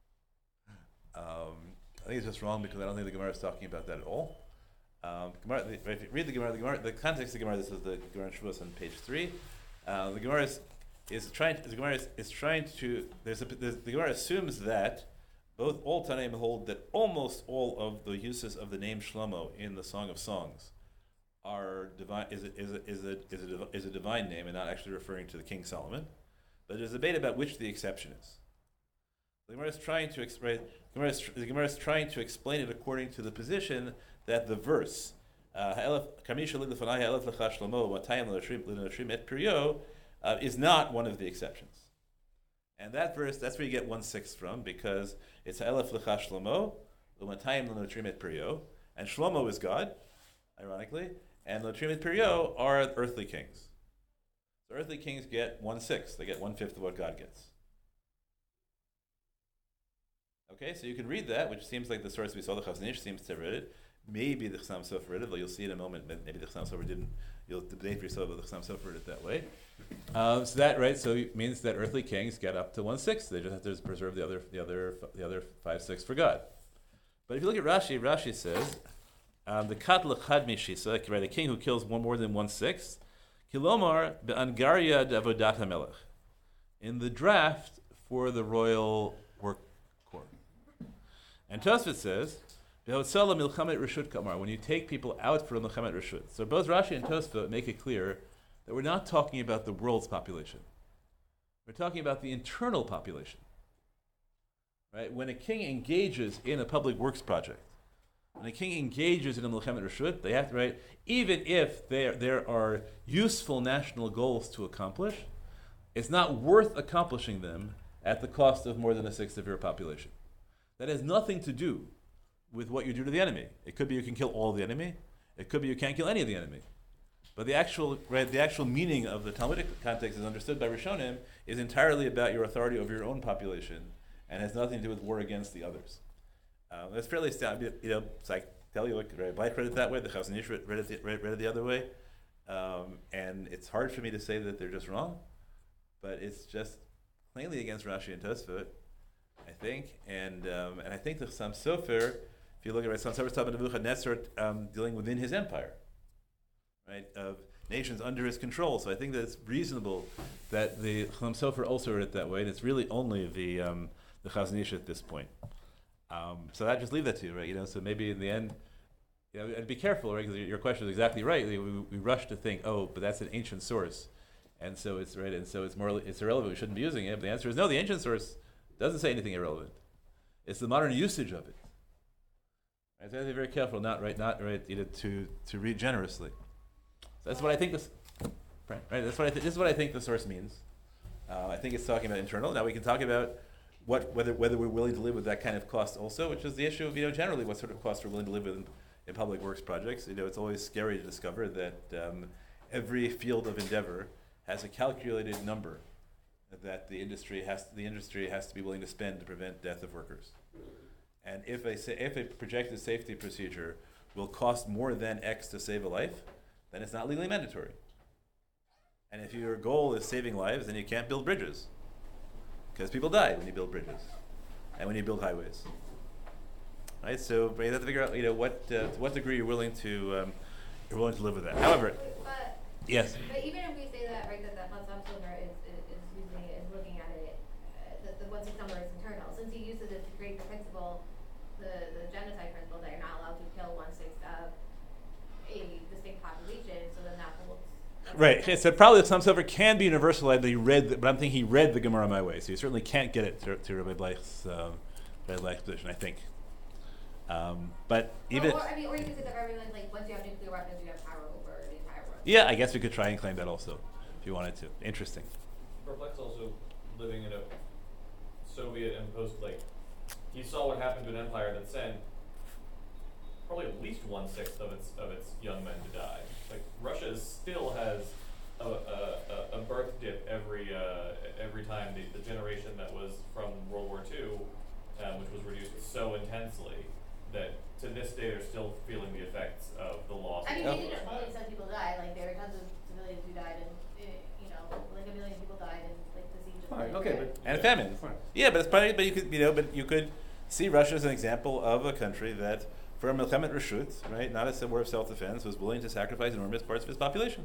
I think it's just wrong because I don't think the Gemara is talking about that at all. If you read the Gemara, the context of the Gemara, this is the Gemara in Shavuos on page 3. The Gemara the Gemara assumes that all Tanaim hold that almost all of the uses of the name Shlomo in the Song of Songs are divine, is a divine name and not actually referring to the King Solomon. But there's a debate about which the exception is. The Gemara is trying to explain. The Gemara is trying to explain it according to the position that the verse is not one of the exceptions. And that verse, that's where you get 1/6 from, because it's Ha'elef L'cha Shlomo, L'matayim L'notrim et Pirio, and Shlomo is God, ironically, and L'notrim et Pirio are earthly kings. So earthly kings get 1/6, they get 1/5 of what God gets. Okay, so you can read that, which seems like the source we saw, the Chazon Ish seems to have read it. Maybe the Chassam Sofer read it, though you'll see in a moment, maybe the Chassam Sofer didn't. You'll debate for yourself, but the Chassam Sofer read it that way. So that, right, so it means that earthly kings get up to 1/6. They just have to preserve the other 5/6 for God. But if you look at Rashi says, the Kat L'chad Mishisa, right, a king who kills more than 1/6, Kilomar be'angaria d'avodat hamelech, in the draft for the royal work court. And Tosfot says, when you take people out for Milchamet Reshut. So both Rashi and Tosfot make it clear that we're not talking about the world's population. We're talking about the internal population. Right? When a king engages in a public works project, when a king engages in a Milchamet Reshut, they have to, right, even if there are useful national goals to accomplish, it's not worth accomplishing them at the cost of more than 1/6 of your population. That has nothing to do with what you do to the enemy. It could be you can kill all the enemy. It could be you can't kill any of the enemy. But the actual meaning of the Talmudic context, as understood by Rishonim, is entirely about your authority over your own population and has nothing to do with war against the others. That's fairly standard. So I tell you, look, Rabbi Bleich read it that way. The Chazon Ish read it the other way, and it's hard for me to say that they're just wrong, but it's just plainly against Rashi and Tosfot. I think, and I think the Chassam Sofer, if you look at Chassam Sofer's talking about Nebuchadnezzar dealing within his empire, right, of nations under his control. So I think that it's reasonable that the Chassam Sofer also read it that way, and it's really only the Chazon Ish at this point. So I just leave that to you, right? So maybe in the end, and be careful, right? Because your question is exactly right. We rush to think, oh, but that's an ancient source, and so it's right, and so it's irrelevant. We shouldn't be using it. But the answer is no. The ancient source doesn't say anything irrelevant. It's the modern usage of it. Right? So I have to be very careful, not to read generously. So that's what I think this. Right. This is what I think the source means. I think it's talking about internal. Now we can talk about whether we're willing to live with that kind of cost also, which is the issue of generally what sort of costs we're willing to live with in public works projects. It's always scary to discover that every field of endeavor has a calculated number that the industry has to be willing to spend to prevent death of workers. And if a projected safety procedure will cost more than X to save a life, then it's not legally mandatory. And if your goal is saving lives, then you can't build bridges, because people die when you build bridges and when you build highways. Right? So you have to figure out, to what degree you're willing to live with that. However, yes. But even if we say that, right, that the Chassam Sofer is looking at it, the 1/6 number is internal. Since he uses it to create the principle, the genocide principle, that you're not allowed to kill 1/6 of a distinct population, so then that holds. Right. Okay, so probably the Chassam Sofer can be universalized, but I'm thinking he read the Gemara my way, so you certainly can't get it to Rabbi Bleich's position, I think. But even or you could say that everyone, like, once you have nuclear weapons, you have power over the entire world. yeah, I guess we could try and claim that also, if you wanted to. Interesting. Reflects also living in a Soviet imposed, he saw what happened to an empire that sent probably at least 1/6 of its young men to die. Russia still has a birth dip every time the generation that was from World War II, which was reduced so intensely that to this day they're still feeling the effects of the loss. I mean, of they didn't only send people died. There were tons of civilians who died, and 1 million people died in the siege of Fine, Leningrad. okay, And a famine. Fine. Yeah, but it's probably, but you could see Russia as an example of a country that, for a Milchemet Reshut, right, not as a war of self-defense, was willing to sacrifice enormous parts of its population.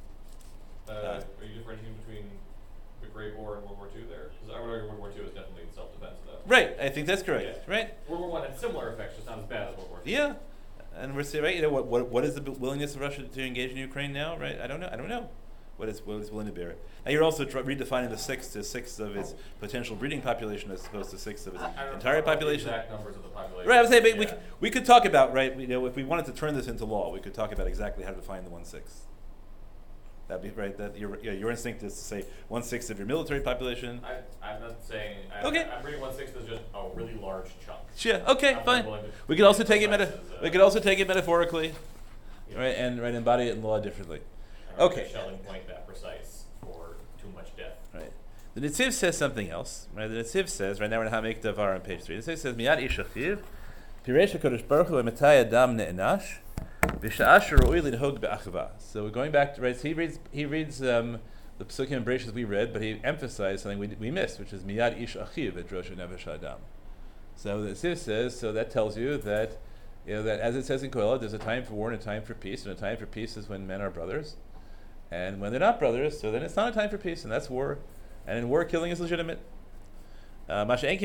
Are you differentiating between the Great War and World War II there? Because I would argue World War II is definitely self-defense, though. Right, I think that's correct. Yeah. Right. World War I had similar effects, just not as bad as World War II. Yeah, and we're saying, right, what is the willingness of Russia to engage in Ukraine now, right? I don't know. What it's willing to bear it. Now you're also redefining the 6 to 6 of its potential breeding population as opposed to 6 of its entire population. The exact numbers of the population. Right, I was saying, but we could talk about, right, if we wanted to turn this into law, we could talk about exactly how to define the 1/6. That'd be right. That your instinct is to say 1/6 of your military population. I'm not saying. Okay. I'm reading 1/6 as just a really large chunk. Yeah. Okay. I'm Fine. willing to We could also take it precise we could also take it metaphorically, Yeah. right, and embody it in law differently. I don't Okay. think a Shelling point that precise for too much death. Right. The Netziv says something else. Right. The Netziv says right now we're in Hamek Davar on page 3. The Netziv says Miyad Ishachiv Piresh HaKadosh Baruch Hu Emetay Adam Ne'enash V'Sha'ash Ro'ui Lidhog Be'achava. So we're going back to right. So he reads the Pesukim and Bereshit we read, but he emphasized something we missed, which is Miyad Ish Achiv et Rosh Nefesh Adam. So the Netziv says that tells you that that as it says in Kohelet, there's a time for war and a time for peace, and a time for peace is when men are brothers. And when they're not brothers, so then it's not a time for peace, and that's war. And in war, killing is legitimate. Right? So the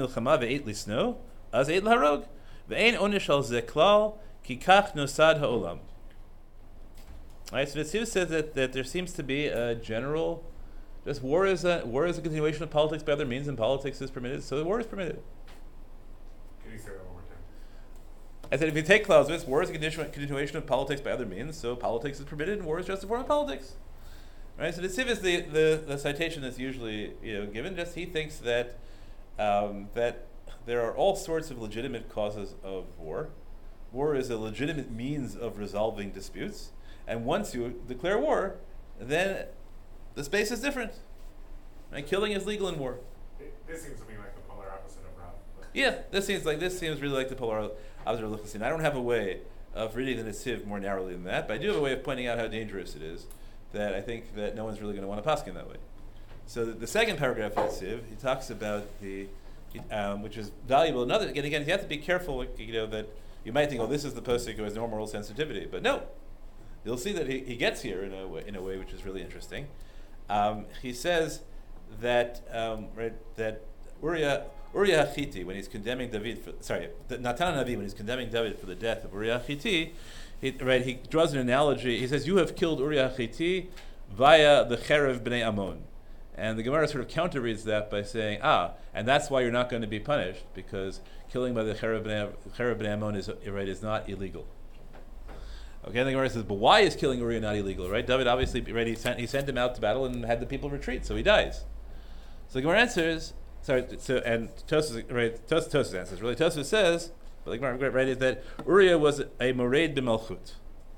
Netziv says that there seems to be a general, just war is a continuation of politics by other means, and politics is permitted, so the war is permitted. Can you say that one more time? I said if you take Clausewitz, war is a continuation of politics by other means, so politics is permitted, and war is just a form of politics. Right? So the Netziv is the citation that's usually given. Just he thinks that that there are all sorts of legitimate causes of war. War is a legitimate means of resolving disputes, and once you declare war, then the space is different. Right? Killing is legal in war. This seems to me like the polar opposite of Rob. Yeah, this seems really like the polar opposite of Lichtenstein. I don't have a way of reading the Netziv more narrowly than that, but I do have a way of pointing out how dangerous it is. That I think that no one's really going to want to paskin that way. So the second paragraph of Netziv, he talks about the which is valuable. Another, again, you have to be careful, that you might think, oh, this is the posik who has no moral sensitivity, but no. You'll see that he gets here in a way which is really interesting. He says that that Uriah Hachiti, when he's condemning David, Natan Navi, when he's condemning David for the death of Uriah Hachiti, he draws an analogy. He says, "You have killed Uriah Hachiti via the Cherev Bnei Ammon," and the Gemara sort of counterreads that by saying, and that's why you're not going to be punished, because killing by the Cherev Bnei Ammon is not illegal. Okay, the Gemara says, but why is killing Uriah not illegal, right? David obviously, he sent him out to battle and had the people retreat, so he dies. So the Gemara answers, and Tosfos answers, really Tosfos says, but the Gemara, is that Uriah was a mored b'malchut.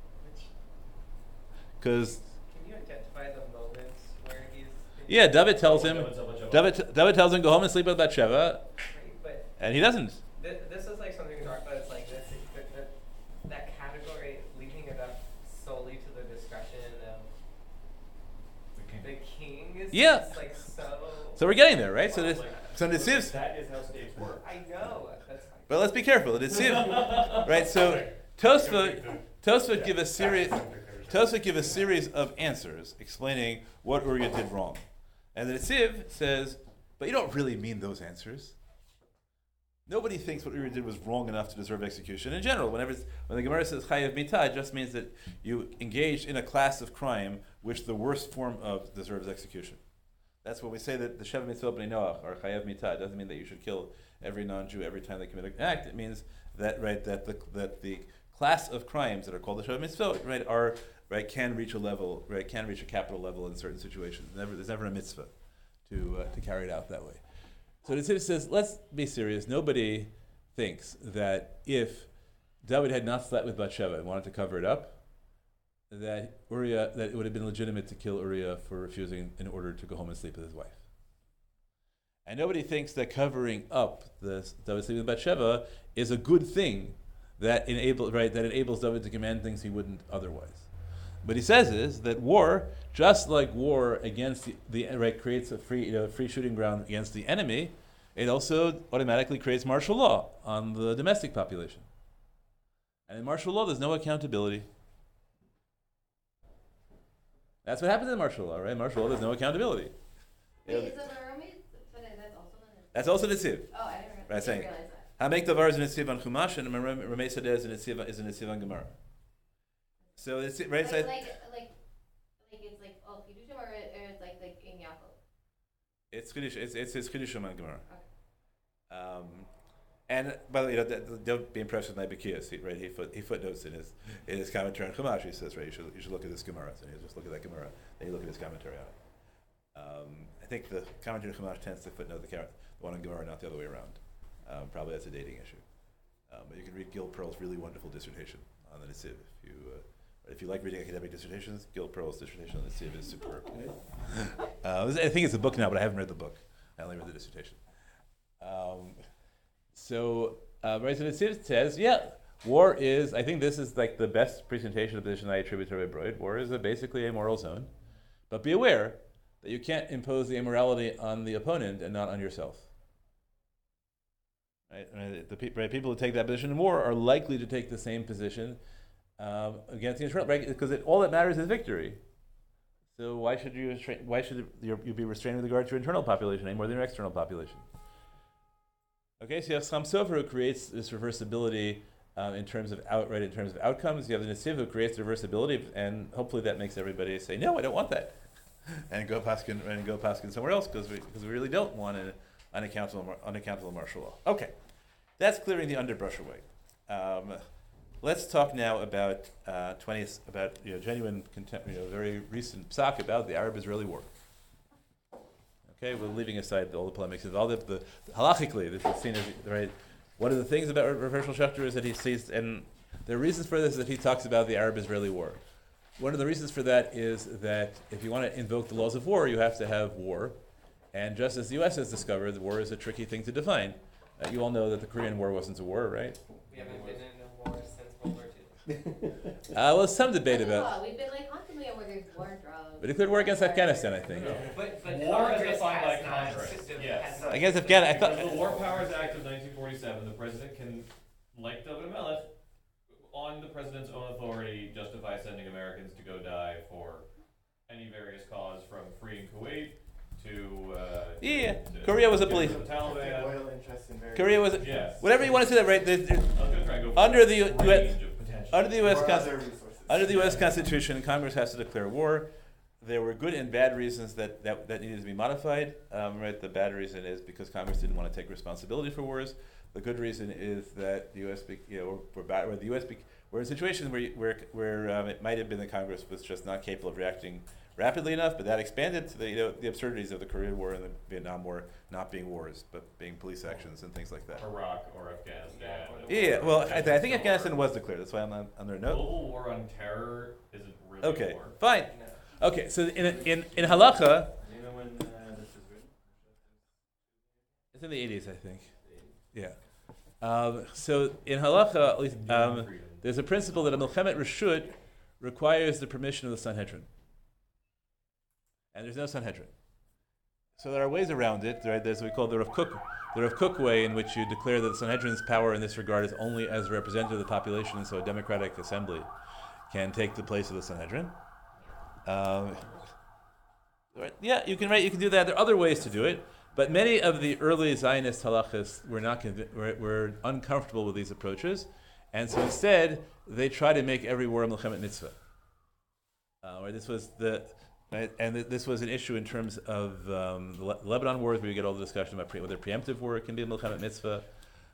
Because... Can you identify the moments where he's... Yeah, David tells him, go home and sleep with Bathsheba, but and he doesn't. This is like something we talked about. It's like this, that category, leaving it up solely to the discretion of the king is just like so. So we're getting there, right? So Netziv. That is how states work. I know. That's fine. But let's be careful. Netziv, right? So Tosfot give a series of answers explaining what Uriah did wrong, and the Netziv says, but you don't really mean those answers. Nobody thinks what Uriah did was wrong enough to deserve execution. In general, when the Gemara says chayav mitah, it just means that you engaged in a class of crime which the worst form of deserves execution. That's when we say that the Sheva Mitzvot Bnei Noach are chayav mitah. It doesn't mean that you should kill every non-Jew every time they commit an act. It means that that the class of crimes that are called the Sheva Mitzvot can reach a capital level in certain situations. There's never a mitzvah to carry it out that way. So the Netziv says, let's be serious. Nobody thinks that if David had not slept with Bathsheba and wanted to cover it up, that it would have been legitimate to kill Uriah for refusing in order to go home and sleep with his wife. And nobody thinks that covering up David sleeping with Bathsheba is a good thing that enables David to command things he wouldn't otherwise. What he says is that war, just like war against creates a free shooting ground against the enemy, it also automatically creates martial law on the domestic population. And in martial law, there's no accountability. That's what happens in martial law, right? Martial law, there's no accountability. Wait, is the Baromi, that's also the Netziv. Oh, I didn't realize that. Hamek davar is a Netziv on Chumash, and Ramei Sadeh is a Netziv on Gemara. So it's right. Like it's like Kiddushim or it's like in Yaakov. It's Kiddush. It's Kiddushim on Gemara. Okay. And by the way, don't be impressed with my Bekias. He footnotes in his commentary on Chumash. He says, right, you should look at this Gemara. So you just look at that Gemara, then you look at his commentary on it. I think the commentary on Chumash tends to footnote the one on Gemara, not the other way around. Probably that's a dating issue. But you can read Gil Pearl's really wonderful dissertation on the Netziv. If you like reading academic dissertations, Gil Pearl's dissertation on the Netziv is superb. I think it's a book now, but I haven't read the book. I only read the dissertation. So the Netziv says, war is, I think this is like the best presentation of the position I attribute to Rabbi Broid. War is basically a moral zone. But be aware that you can't impose the immorality on the opponent and not on yourself. People who take that position in war are likely to take the same position against the internal, right? Because all that matters is victory. So why should you be restrained with regard to your internal population any more than your external population? Okay, so you have Chaim Sofer who creates this reversibility in terms of outcomes. You have the Netziv who creates reversibility, and hopefully that makes everybody say, no, I don't want that, and go paskin somewhere else because we really don't want an unaccountable martial law. Okay, that's clearing the underbrush away. Let's talk now about genuine very recent psak about the Arab-Israeli war. Okay, we're leaving aside all the polemics and all the halachically. This is seen as right. One of the things about Rav Hershel Schachter is that he sees, and the reasons for this is that he talks about the Arab-Israeli war. One of the reasons for that is that if you want to invoke the laws of war, you have to have war. And just as the U.S. has discovered, war is a tricky thing to define. You all know that the Korean War wasn't a war, right? We haven't been in a war since World War II. Well, some debate about. We've been constantly on where there's war and drugs. We declared war against Afghanistan, I think. But War Congress defined by has not Congress. has Yes. not I guess Afghanistan. I Because thought. the War Powers Act of 1947, the president can, like David Melech, on the president's own authority, justify sending Americans to go die for any various cause, from freeing Kuwait to Yeah, to Korea was a get police. rid of the Taliban. Oil interests in various. Korea was Yes. whatever you want to say that, right? I was gonna try and go for Under a the range of potential. under the U.S. Or Constitution. other resources. Under the U.S. Constitution, Congress has to declare war. There were good and bad reasons that needed to be modified. Right, the bad reason is because Congress didn't want to take responsibility for wars. The good reason is that the U.S. We're in a situation where it might have been that Congress was just not capable of reacting rapidly enough, but that expanded to the absurdities of the Korean War and the Vietnam War not being wars, but being police actions and things like that. Iraq or Afghanistan. Yeah, well, I think Afghanistan was declared. That's why I'm on their note. Global war on terror isn't really Okay, a war. fine. No. Okay, so in halacha, Do you know when this was written? it's in the 80s, I think. Yeah. So in halacha, at least, there's a principle that a milchemet reshut requires the permission of the Sanhedrin, and there's no Sanhedrin. So there are ways around it. Right? There's what we call the Rav Kook way, in which you declare that the Sanhedrin's power in this regard is only as a representative of the population, and so a democratic assembly can take the place of the Sanhedrin. Right? Yeah, you can do that. There are other ways to do it, but many of the early Zionist halachists were uncomfortable with these approaches, and so instead they try to make every war a milchemet mitzvah. This was this was an issue in terms of the Lebanon wars, where you get all the discussion about whether preemptive war can be a milchemet mitzvah,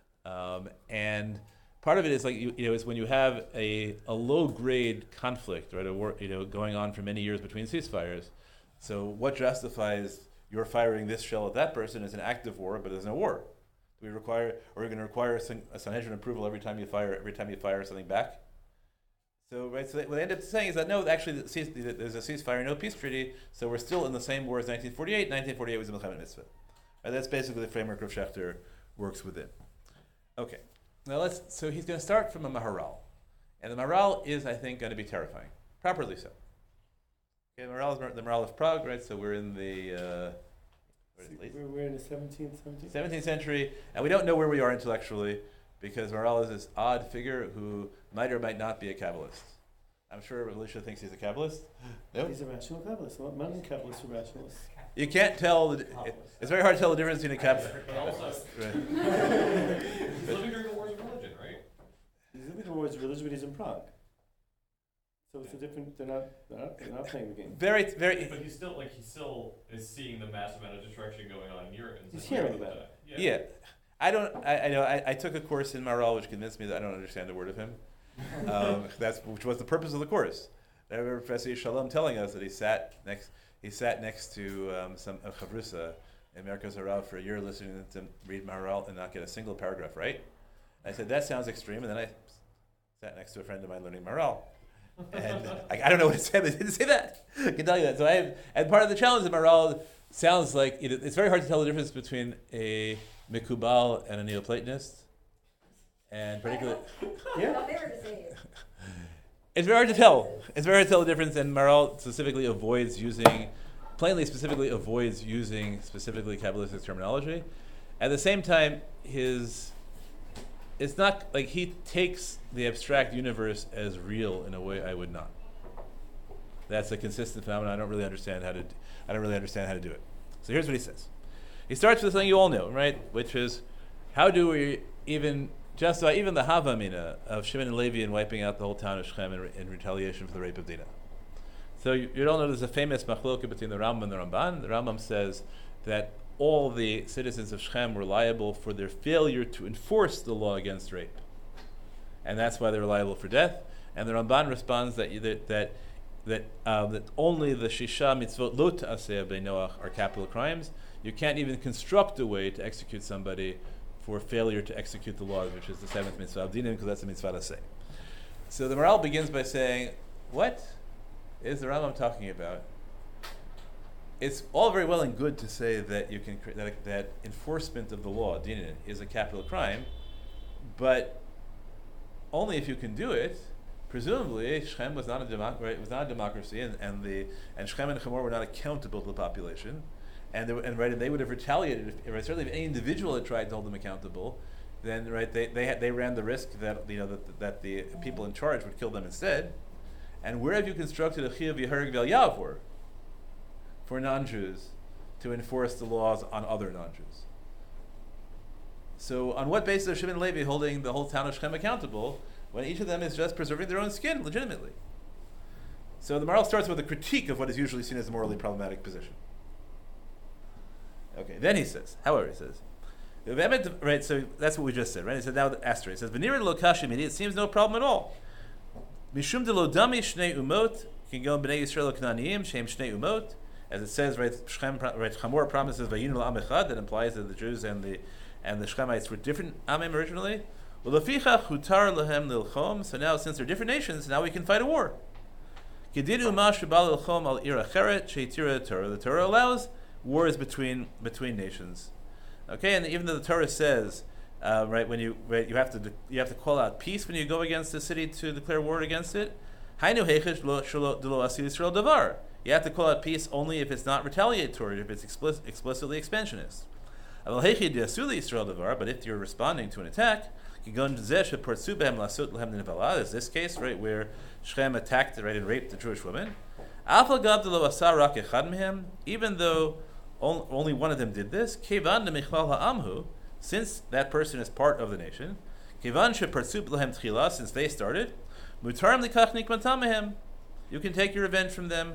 and part of it is is when you have a low grade conflict, right? A war, going on for many years between ceasefires. So what justifies your firing this shell at that person is an active war, but there's no war. Do we require, or are we going to require a Sanhedrin approval every time you fire something back? So right, so what they end up saying is that no, actually there's a ceasefire, no peace treaty, so we're still in the same war as 1948. 1948 was a milchemet mitzvah. Right, that's basically the framework Rav Schechter works within. Okay, now so he's going to start from a Maharal, and the Maharal is, I think, going to be terrifying, properly so. Okay, the Maharal of Prague, right? So we're in the We're in the 17th century, and we don't know where we are intellectually, because Maharal is this odd figure who might or might not be a Kabbalist. I'm sure Alicia thinks he's a Kabbalist. No? He's a rational Kabbalist. Modern Kabbalists are rationalists. You can't tell. It's very hard to tell the difference between a Kabbalist. But also, Right. he's living during the wars of religion, right? He's living towards religion, but he's in Prague. So it's a different. They're not playing the game. Very. But he still is seeing the massive amount of destruction going on in Europe. He's hearing about it. Yeah. I took a course in Maharal which convinced me that I don't understand a word of him. Which was the purpose of the course. I remember Professor Shalom telling us that he sat next to some chavrusa in Merkaz Harav for a year, listening to him read Maharal and not get a single paragraph right. And I said, that sounds extreme, and then I sat next to a friend of mine learning Maharal. And I don't know what it said, but it didn't say that. I can tell you that. So and part of the challenge of Maharal sounds like it's very hard to tell the difference between a Mikubal and a Neoplatonist, and particularly, Yeah. They were the same. it's very hard to tell. It's very hard to tell the difference, and Maharal specifically avoids using specifically Kabbalistic terminology. At the same time, it's not like he takes the abstract universe as real in a way I would not. That's a consistent phenomenon. I don't really understand how to do it. So here's what he says. He starts with something you all know, right? Which is, how do we even the Havamina of Shimon and Levi in wiping out the whole town of Shechem in retaliation for the rape of Dinah? So you all know there's a famous machloka between the Rambam and the Ramban. The Rambam says that all the citizens of Shechem were liable for their failure to enforce the law against rape, and that's why they were liable for death. And the Ramban responds that only the Shisha mitzvot lo ta'aseh b'nei Noach are capital crimes. You can't even construct a way to execute somebody for failure to execute the law, which is the seventh mitzvah of dinim, because that's the mitzvah to say. So the Maharal begins by saying, what is the Rambam talking about? It's all very well and good to say that you can that enforcement of the law, dinim, is a capital crime, but only if you can do it. Presumably, Shechem was not a democracy, and Shechem and Chamor were not accountable to the population. and they would have retaliated if certainly if any individual had tried to hold them accountable, then they ran the risk that that the people in charge would kill them instead. And where have you constructed a chiyuv yihareg vel yavor for non-Jews to enforce the laws on other non-Jews? So on what basis is Shimon Levi holding the whole town of Shechem accountable when each of them is just preserving their own skin legitimately? So the Maharal starts with a critique of what is usually seen as a morally problematic position. Okay, then he says, right, so that's what we just said, right? He said, now the asterisk. He says, V'nira lo kashim, it seems no problem at all. Mishum de lo dami shnei umot, can go b'nei Yisrael Knaniyim, shem shnei umot, as it says, right, Chamor promises Vayinu l'am echad, that implies that the Jews and the Shechemites were different amim originally. U'lefichach hutar lahem lilchom, so now since they're different nations, now we can fight a war. Kedid umah shebal lilchom al ir acheret, sheitira Torah. The Torah allows wars between nations. Okay, and even though the Torah says, right, when you have to call out peace when you go against the city to declare war against it. Hainu heichesh lo delo asil Yisrael davar. You have to call out peace only if it's not retaliatory, if it's explicitly expansionist. But if you're responding to an attack, there's this case, right, where Shechem attacked, right, and raped the Jewish woman. Even though only one of them did this, since that person is part of the nation, since they started, you can take your revenge from them.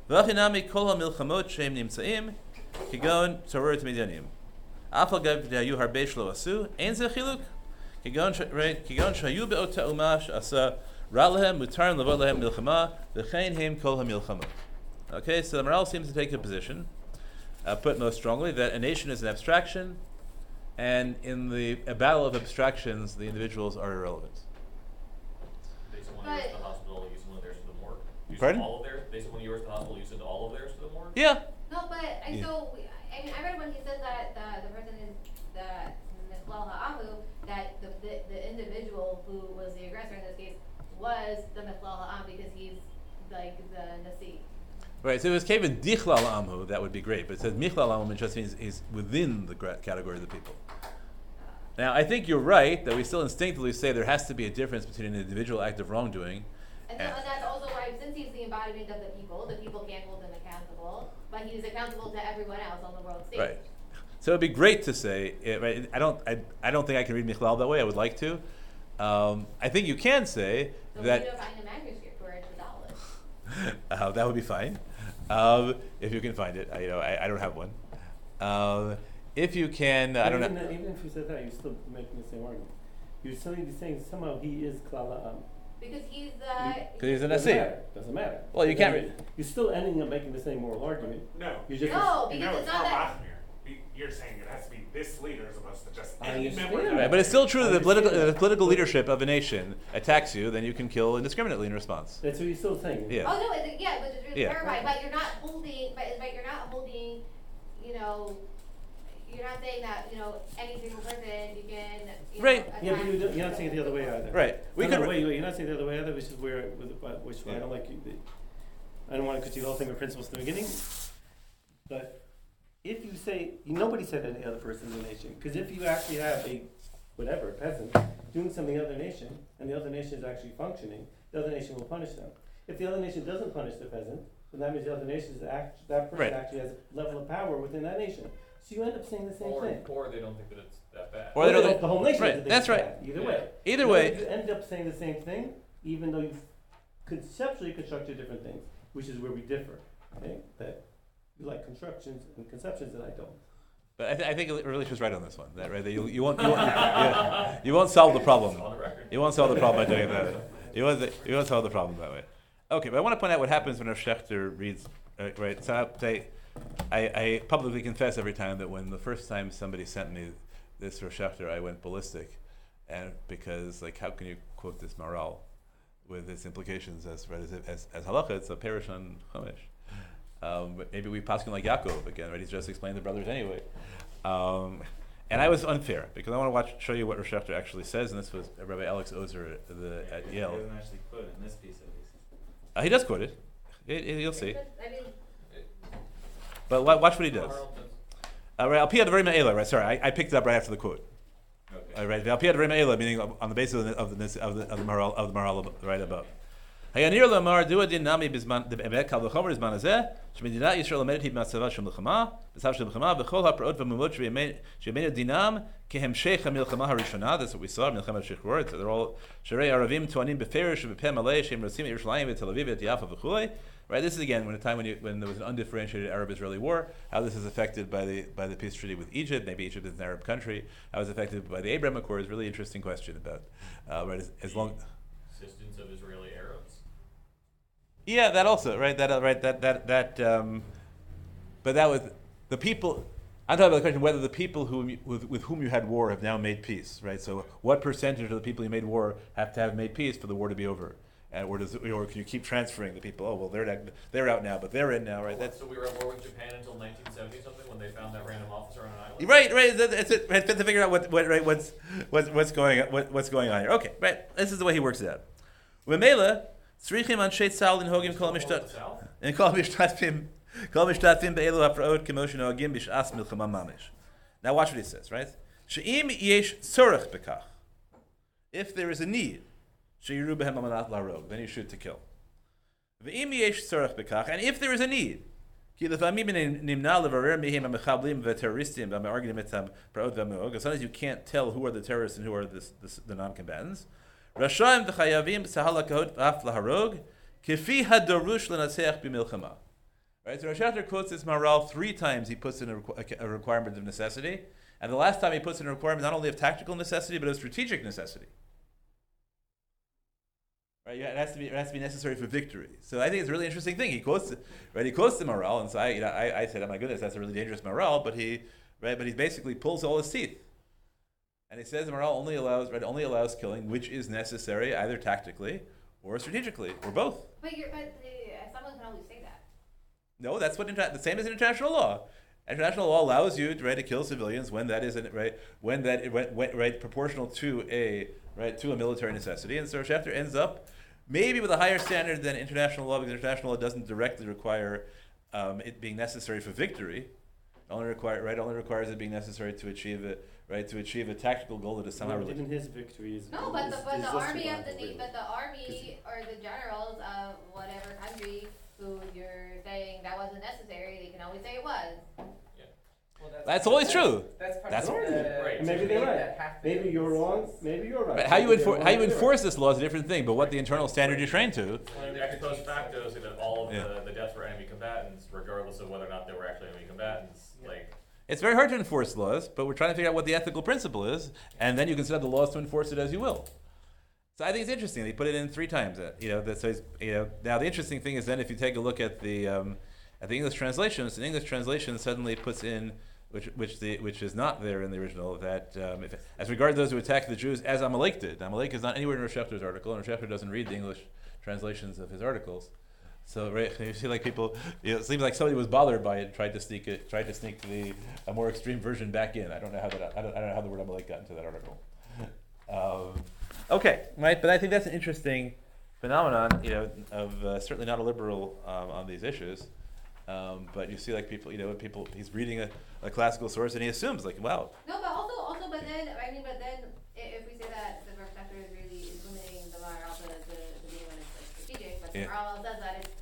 Okay, so the Maharal seems to take a position, put most strongly, that a nation is an abstraction, and in a battle of abstractions, the individuals are irrelevant. They said when yours to the hospital, you send theirs to the morgue. Pardon? All of theirs. They said when yours to the hospital, you send all of theirs to the morgue. Yeah. No, but I read when he said that the person is the Michlal Ha'amu, that the individual who was the aggressor in this case was the Michlal Ha'am because he's like the Nasi. Right, so if it was Kevin Dichlal Amhu, that would be great, but it says Michlal Amhu, it just means he's within the category of the people. Now, I think you're right that we still instinctively say there has to be a difference between an individual act of wrongdoing. And that's also why, since he's the embodiment of the people can't hold him accountable, but he's accountable to everyone else on the world stage. Right. So it'd be great to say, right, I don't think I can read Michlal that way, I would like to. I think you can say So that... we need to find a manuscript where it's $1. That would be fine. If you can find it. I don't have one. If you can, I don't know. Even if you said that, you're still making the same argument. You're still saying somehow he is Klal Ha'am. Because he's Because he's a Doesn't Nasi. matter. Doesn't matter. Well, you can't read. You're still ending up making the same moral argument. No. You just No, You because know, it's not that. You're saying it has to be this leader as opposed to just I any understand. member. Right, but it's still true that I understand. the political leadership of a nation attacks you, then you can kill indiscriminately in response. That's what you're still saying. Yeah. Oh no, which is really Yeah. terrifying. But you're not holding. But you're not holding. You're not saying that any single person you can. Right. Yeah, but you're not saying it the other way either. Right. Wait, you're not saying it the other way either, which is where, which I don't like. I don't want to critique the whole thing with principles in the beginning, but if you say nobody said any other person in the nation, because if you actually have a peasant doing something in the other nation, and the other nation is actually functioning, the other nation will punish them. If the other nation doesn't punish the peasant, then that means the other nation that person Right. actually has a level of power within that nation. So you end up saying the same thing. Or they don't think that it's that bad. Or they don't the whole nation. right, doesn't think that's it's right. bad. Either way. Either way. You end up saying the same thing, even though you've conceptually constructed different things, which is where we differ. Okay? That you like constructions and conceptions that I don't. But I think Relish was right on this one. That right? That you won't solve the problem. On the record. You won't solve the problem by doing it that way. You won't solve the problem that way. Okay, but I want to point out what happens when Rav Shechter reads. Right. So I publicly confess every time that when the first time somebody sent me this Rav Shechter, I went ballistic, and because how can you quote this Maharal with its implications as halacha? It's a parish on Chumash. But maybe we paskin like Yaakov again, right? He's just explained the brothers anyway. And I was unfair because I want to show you what Rav Shechter actually says, and this was Rabbi Alex Ozer at Yale. He doesn't actually quote it in this piece at least. He does quote it. You'll see. I mean, But watch what he does. Maharal does- Right, Al Piyad V'Rei Me'ela, right? Sorry, I picked it up right after the quote. Okay. Right, Al Piyad V'Rei Me'ela, meaning on the basis of the Maharal right above. Hayanir Lamar Dua Din Nami Bisman the Ebed Kal V'Chomer Bisman Hazeh Shemedinat Yisrael Omedet Hi B'Matzava Shem L'Chama B'Tzav Shem L'Chama V'Chol HaPra'ot V'Mumot Shemenu Dinam Kehemshech HaMilchama HaRishona. That's what we saw. Milchama Shechor. They're all Sharei Aravim Tuanim Beferish V'Peh Malay Shem Rosim Yerushalayim V'Tel Aviv V'Yafa V'Chulei. Right. This is again when a time when there was an undifferentiated Arab-Israeli war. How this is affected by the peace treaty with Egypt. Maybe Egypt is an Arab country. How it's affected by the Abraham Accords. Really interesting question about right as long. Existence of Israeli Arabs. Yeah, that also, right? But that was the people. I'm talking about the question whether the people with whom you had war have now made peace, right? So, what percentage of the people you made war have to have made peace for the war to be over, or can you keep transferring the people? Oh, well, they're out now, but they're in now, right? So we were at war with Japan until 1970 something when they found that random officer on an island. Right. That's it. Right, to figure out what's going on here. Okay, right. This is the way he works it out. Memela. Tzrichim anshe tzahal linhogim kol mishtat and kol mishtatvim be'elu hafraot k'moshe nohagim b'sh'as milchama mamish. Now watch what he says, right? She'im yesh tzorech bekach. If there is a need, she'iru behem amanat larog, then you shoot to kill. Ve'im yesh tzorech bekach, and if there is a need, ki lefamim nimna levarer mihim ha'mechablim v'terroristim v'me'argim etam pra'ot v'me'og, as long as you can't tell who are the terrorists and who are the non-combatants, Rashaim v'chayavim b'sahal hakahot v'af laharog kefi hadorush l'natzeach b'milchama. Right, so Rosh Hashanah quotes this Maharal 3 times. He puts in a requirement of necessity, and the last time he puts in a requirement not only of tactical necessity but of strategic necessity. Right, it has to be necessary for victory. So I think it's a really interesting thing. He quotes the Maharal, and so I said, oh my goodness, that's a really dangerous Maharal. But he basically pulls all his teeth. And he says the Maharal only allows killing which is necessary either tactically or strategically or both. But someone can always say that. No, that's what the same as in international law. International law allows you to kill civilians when that is proportional to a military necessity. And so Schefter ends up maybe with a higher standard than international law because international law doesn't directly require it being necessary for victory. It only requires it being necessary to achieve it. Right, to achieve a tactical goal that is somehow related. But the army or the generals of whatever country who you're saying that wasn't necessary, they can always say it was. Yeah. Well, that's always true. That's part of the right. Maybe they're right. Maybe you're wrong. Maybe you're right. But how you enforce this law is a different thing. But what the internal standard you're trained to. Well, the ex post facto say that all of the deaths were enemy combatants, regardless of whether or not they were actually enemy combatants. It's very hard to enforce laws, but we're trying to figure out what the ethical principle is, and then you can set up the laws to enforce it as you will. So I think it's interesting. They put it in 3 times. Now the interesting thing is then if you take a look at the English translations, an English translation suddenly puts in which is not there in the original that as regards those who attack the Jews as Amalek did. Amalek is not anywhere in Rosh Hashem's article, and Rosh Hashem doesn't read the English translations of his articles. So right, you see, like people, it seems like somebody was bothered by it, and tried to sneak a more extreme version back in. I don't know how the word Amalek got into that article. Okay, right, but I think that's an interesting phenomenon, of certainly not a liberal on these issues. But you see, like people, he's reading a classical source and he assumes, like, wow. No, but then if we say that the first chapter is really limiting the Maharal to being when it's strategic, but the Maharal says that it's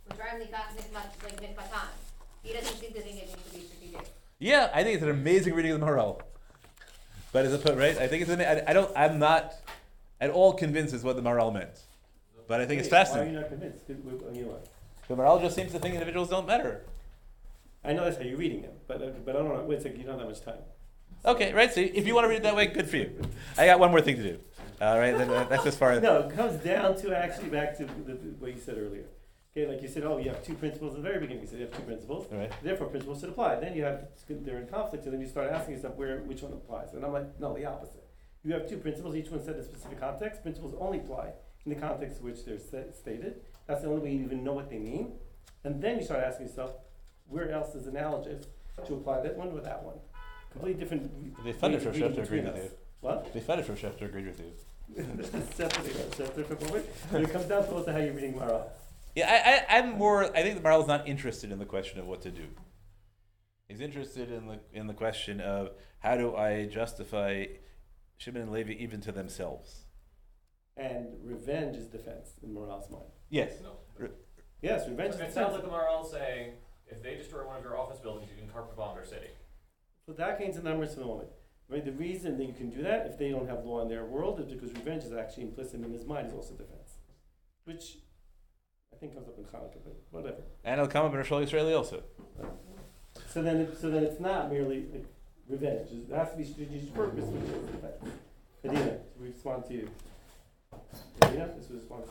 he doesn't seem to think it needs to be strategic. Yeah, I think it's an amazing reading of the Maharal. But right, I think I'm not at all convinced is what the Maharal meant. But I think it's fascinating. Why are you not convinced? The Maharal just seems to think individuals don't matter. I know that's how you're reading him, but I don't know. Wait a second, you don't have that much time. Okay, right. So if you want to read it that way, good for you. I got one more thing to do. All right, then that's as far as. No, it comes down to actually back to what you said earlier. Okay, like you said, you have 2 principles at the very beginning. You said you have 2 principles. Right. Therefore, principles should apply. Then they're in conflict, and then you start asking yourself which one applies. And I'm like, no, the opposite. You have 2 principles, each one set in a specific context. Principles only apply in the context in which they're stated. That's the only way you even know what they mean. And then you start asking yourself, where else is analogous to apply that one with that one? Completely different. The offended for Schefter agreed with you. What? The offended for Schefter agreed with you. But it comes down to also how you're reading Maharal. Yeah, I think the Maharal is not interested in the question of what to do. He's interested in the question of how do I justify Shimon and Levi even to themselves. And revenge is defense in Moral's mind. Yes. No. Yes, revenge is It defense. sounds like the Maharal saying, if they destroy one of your office buildings, you can carpet bomb their city. So that gains the numbers for the moment. Right? The reason that you can do that, if they don't have law in their world, is because revenge is actually implicit in his mind is also defense. Which I think comes up in Hanukkah, but whatever. And it'll come up in Rosh Israeli also. So then it's not merely like revenge. It has to be strategic purpose, which is defense. Adina, we respond to you. Adina, this was response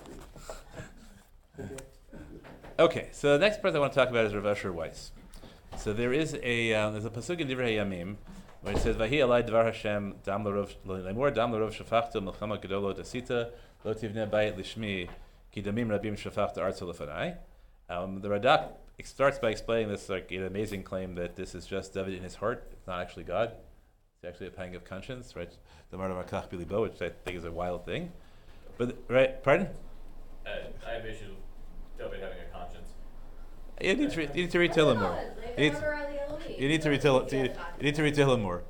to you. Okay, so the next part I want to talk about is Rav Asher Weiss. So there's a pasuk in Divrei Hayamim where it says, "Vahi alai dvar Hashem dam l'rov lemor dam l'rov shafachtu melchama gedolo dasita lo tivnei bayit lishmi ki damim rabim shafachtu artzo lefanai." The Radak starts by explaining this like an amazing claim that this is just David in his heart. It's not actually God. It's actually a pang of conscience, right? The Marta Makach Bilibo, which I think is a wild thing. But right, pardon? I have issue with David having a conscience. You need to retell him more. You need to retell him more.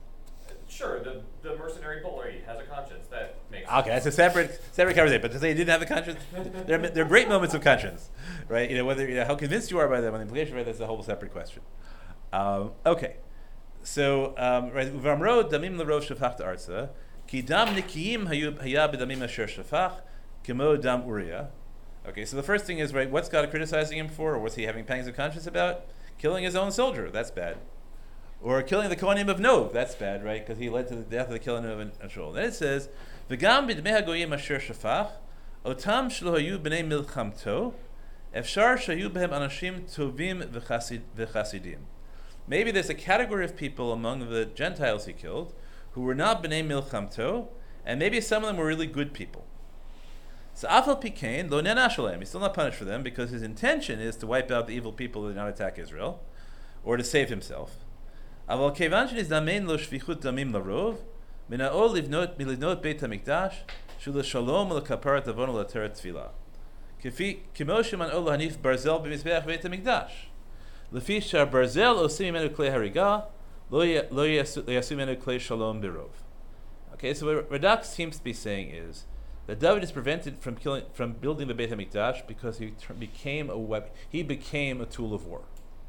Sure, the mercenary bowler has a conscience. That makes Okay, that's a separate conversation. But to say he didn't have a conscience, there are great moments of conscience, right? Whether how convinced you are by them on the implication, right? That's a whole separate question. Okay, so right, Uvamro damim l'rov shafach arza ki dam nikiyim haya b'damim asher shafach kemo dam uriah. Okay, so the first thing is, right, what's God criticizing him for, or what's he having pangs of conscience about? Killing his own soldier, that's bad. Or killing the Kohanim of Nov, that's bad, right, because he led to the death of the killing of Ashol. Then it says, V'gam b'dmei hagoyim asher shafach, otam shelo hayu b'nei milchamto, efshar shayu b'hem anashim tovim v'chasidim. Maybe there's a category of people among the Gentiles he killed who were not b'nei milchamto, and maybe some of them were really good people. So Afal Pikain, lo nenashalem, he's still not punished for them because his intention is to wipe out the evil people that did not attack Israel, or to save himself. Aval kevan sheniz damein lo shvichut damim larov, mina'ol livnot beit hamikdash, shula shalom l'kaparat avon l'ateret tefillah. Kimo sheman ol hanif barzel b'mizbeach beit hamikdash. Lefi shar barzel osim imenu klei hariga, lo yasu imenu klei shalom birov. Okay, so what Radak seems to be saying is that David is prevented from building the Beit HaMikdash because he became a weapon. He became a tool of war.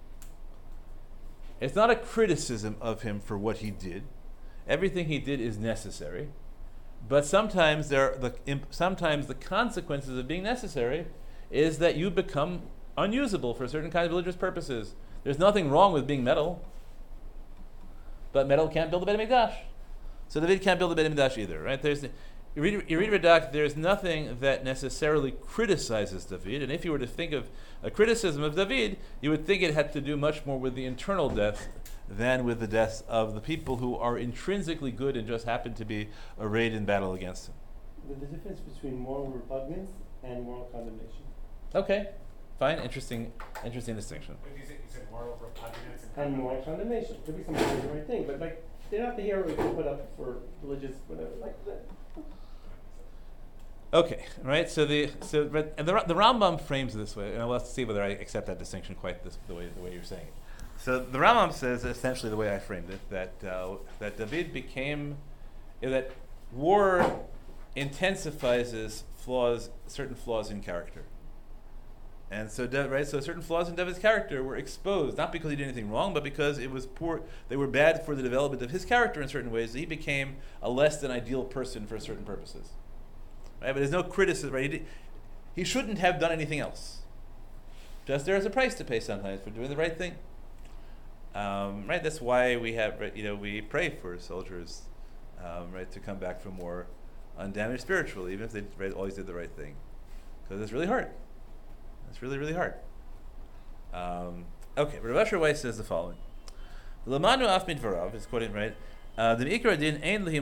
It's not a criticism of him for what he did. Everything he did is necessary, but sometimes the consequences of being necessary is that you become unusable for certain kinds of religious purposes. There's nothing wrong with being metal, but metal can't build the Beit HaMikdash. So David can't build the Beit HaMikdash either, right? You read Radak, there's nothing that necessarily criticizes David, and if you were to think of a criticism of David, you would think it had to do much more with the internal death than with the deaths of the people who are intrinsically good and just happen to be arrayed in battle against him. The difference between moral repugnance and moral condemnation. Okay, fine, interesting distinction. But you said moral repugnance And moral condemnation. Could be something doing the right thing, but like they're not the hero we can put up for religious whatever like that. Okay, right. So the Rambam frames it this way, and let's see whether I accept that distinction quite the way you're saying it. So the Rambam says essentially the way I framed it that David became that war intensifies certain flaws in character, and so so certain flaws in David's character were exposed not because he did anything wrong, but because it was poor. They were bad for the development of his character in certain ways. He became a less than ideal person for certain purposes. Right, but there's no criticism. Right? He shouldn't have done anything else. Just there is a price to pay sometimes for doing the right thing. Right. That's why we have. We pray for soldiers, right, to come back from war undamaged spiritually, even if they always did the right thing, because it's really hard. It's really, really hard. Okay, Rav Asher Weiss says the following: "L'manu af midvarav," is quoting right. So we learned that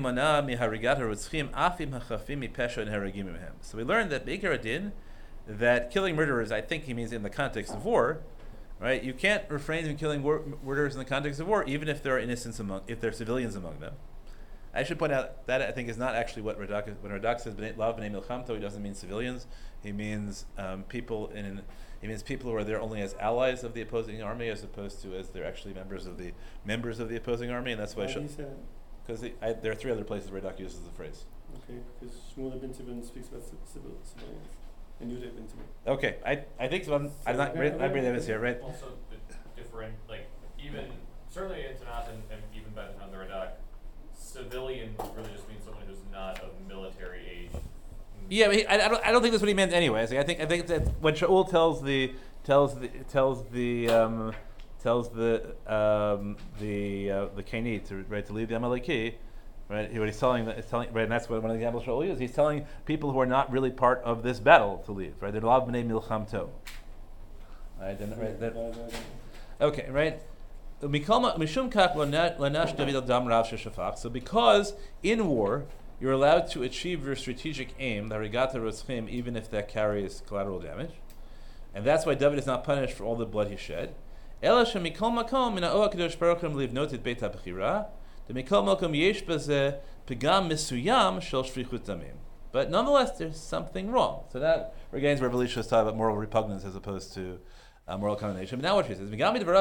Be'ikar Adin, that killing murderers, I think he means in the context of war, right? You can't refrain from killing murderers in the context of war, even if there are innocents if there are civilians among them. I should point out that I think is not actually what Radak is. When Radak says "lav b'nei milchamto," he doesn't mean civilians. He means people He means people who are there only as allies of the opposing army, as opposed to as they're actually members of the opposing army, and that's why. Why do you say that? Because there are 3 other places where Radak uses the phrase. Okay, because Shmuel ibn Tibin speaks about civilians, and Yudah ibn Tibin. Okay, I think so. I'm not reading this here, right? Also, the different, like, even, certainly in Tanakh and even by the time of the Radak, civilian really just means someone who's not of military age. Yeah, but I don't think that's what he meant anyway. I think that when Shaul tells the Keni to lead the Amaleki, right? What he's telling, right, and that's what one of the examples Shaul uses. He's telling people who are not really part of this battle to leave, right? They're lav b'nei milchamto, right? Okay, right. So because in war you're allowed to achieve your strategic aim, the regata rotzchim, even if that carries collateral damage, and that's why David is not punished for all the blood he shed. But nonetheless, there's something wrong. So that regains where Belisha was talking about moral repugnance as opposed to moral condemnation. But now what she says,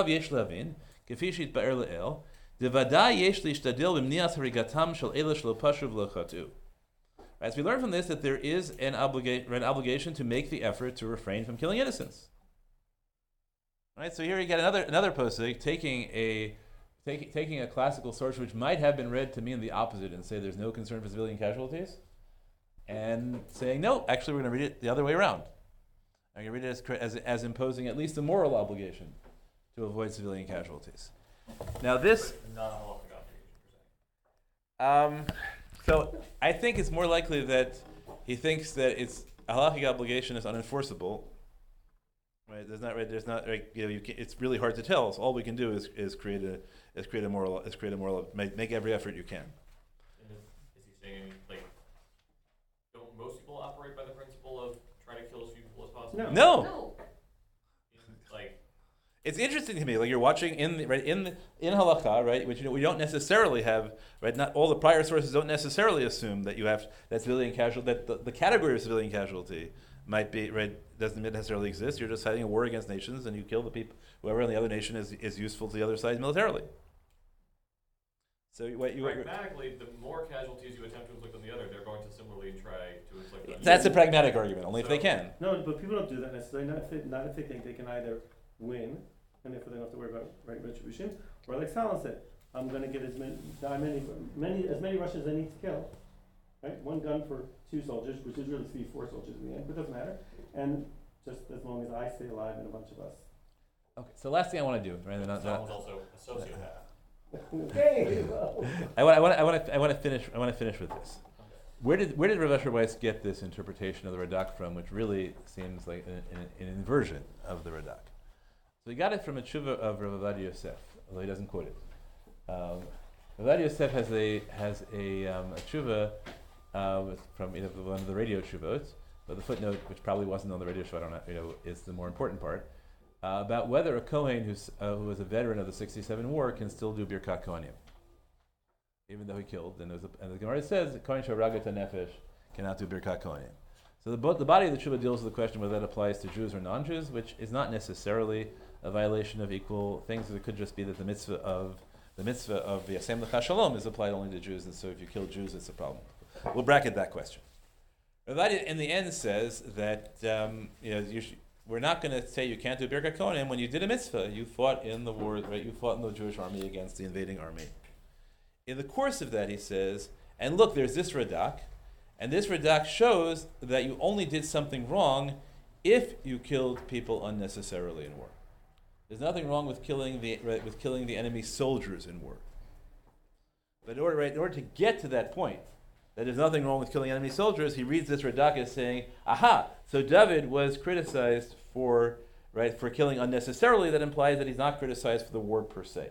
right, so we learn from this that there is an obligation to make the effort to refrain from killing innocents. Right, so here you get another posuk taking a classical source which might have been read to mean the opposite and say there's no concern for civilian casualties, and saying no, actually we're going to read it the other way around. I'm going to read it as imposing at least a moral obligation to avoid civilian casualties. Now this. Not a halachic obligation per se. So I think it's more likely that he thinks that it's a halachic obligation is unenforceable. Right? There's not. Right, it's really hard to tell. So all we can do is create a moral. Make every effort you can. And is he saying, like, don't most people operate by the principle of try to kill as few people as possible? No. Like, it's interesting to me. Like you're watching in halakha, right? Which we don't necessarily have. Right? Not all the prior sources don't necessarily assume that you have that civilian casualty. That the category of civilian casualty might be right. Doesn't necessarily exist. You're just fighting a war against nations, and you kill the people. Whoever in the other nation is useful to the other side militarily. So pragmatically, the more casualties you attempt to inflict on the other, they're going to similarly try to inflict on you. That's a pragmatic argument, only if they can. No, but people don't do that necessarily. Not if they think they can either win, and therefore they don't have to worry about retribution, or like Stalin said, I'm going to get as many Russians as I need to kill. Right, 1 gun for 2 soldiers, which is really 3-4 soldiers in the end, but it doesn't matter. And just as long as I stay alive and a bunch of us. Okay, so last thing I want to do, right? Stalin's also a sociopath. Okay. Well. I want to finish with this. Where did Rav Asher Weiss get this interpretation of the Radak from, which really seems like an inversion of the Radak? So he got it from a tshuva of Rav Ovadia Yosef, although he doesn't quote it. Rav Ovadia Yosef has a tshuva from one of the radio tshuvot, but the footnote, which probably wasn't on the radio show, I don't know, is the more important part. About whether a Kohen who was a veteran of the 67 war can still do Birkat Kohanim, even though he killed. And the Gemara says Kohen Sharagat Nefesh cannot do Birkat Kohanim. So the body of the Tshuva deals with the question whether that applies to Jews or non-Jews, which is not necessarily a violation of equal things. It could just be that the mitzvah of Yasem L'cha Shalom is applied only to Jews, and so if you kill Jews, it's a problem. We'll bracket that question. Ravadia in the end says that we're not going to say you can't do Birkat Kohanim when you did a mitzvah. You fought in the war, right? You fought in the Jewish army against the invading army. In the course of that, he says, and look, there's this Radak, and this Radak shows that you only did something wrong if you killed people unnecessarily in war. There's nothing wrong with killing the enemy's soldiers in war. But in order to get to that point, that there's nothing wrong with killing enemy soldiers, he reads this Radak as saying, aha, so David was criticized for killing unnecessarily. That implies that he's not criticized for the war per se.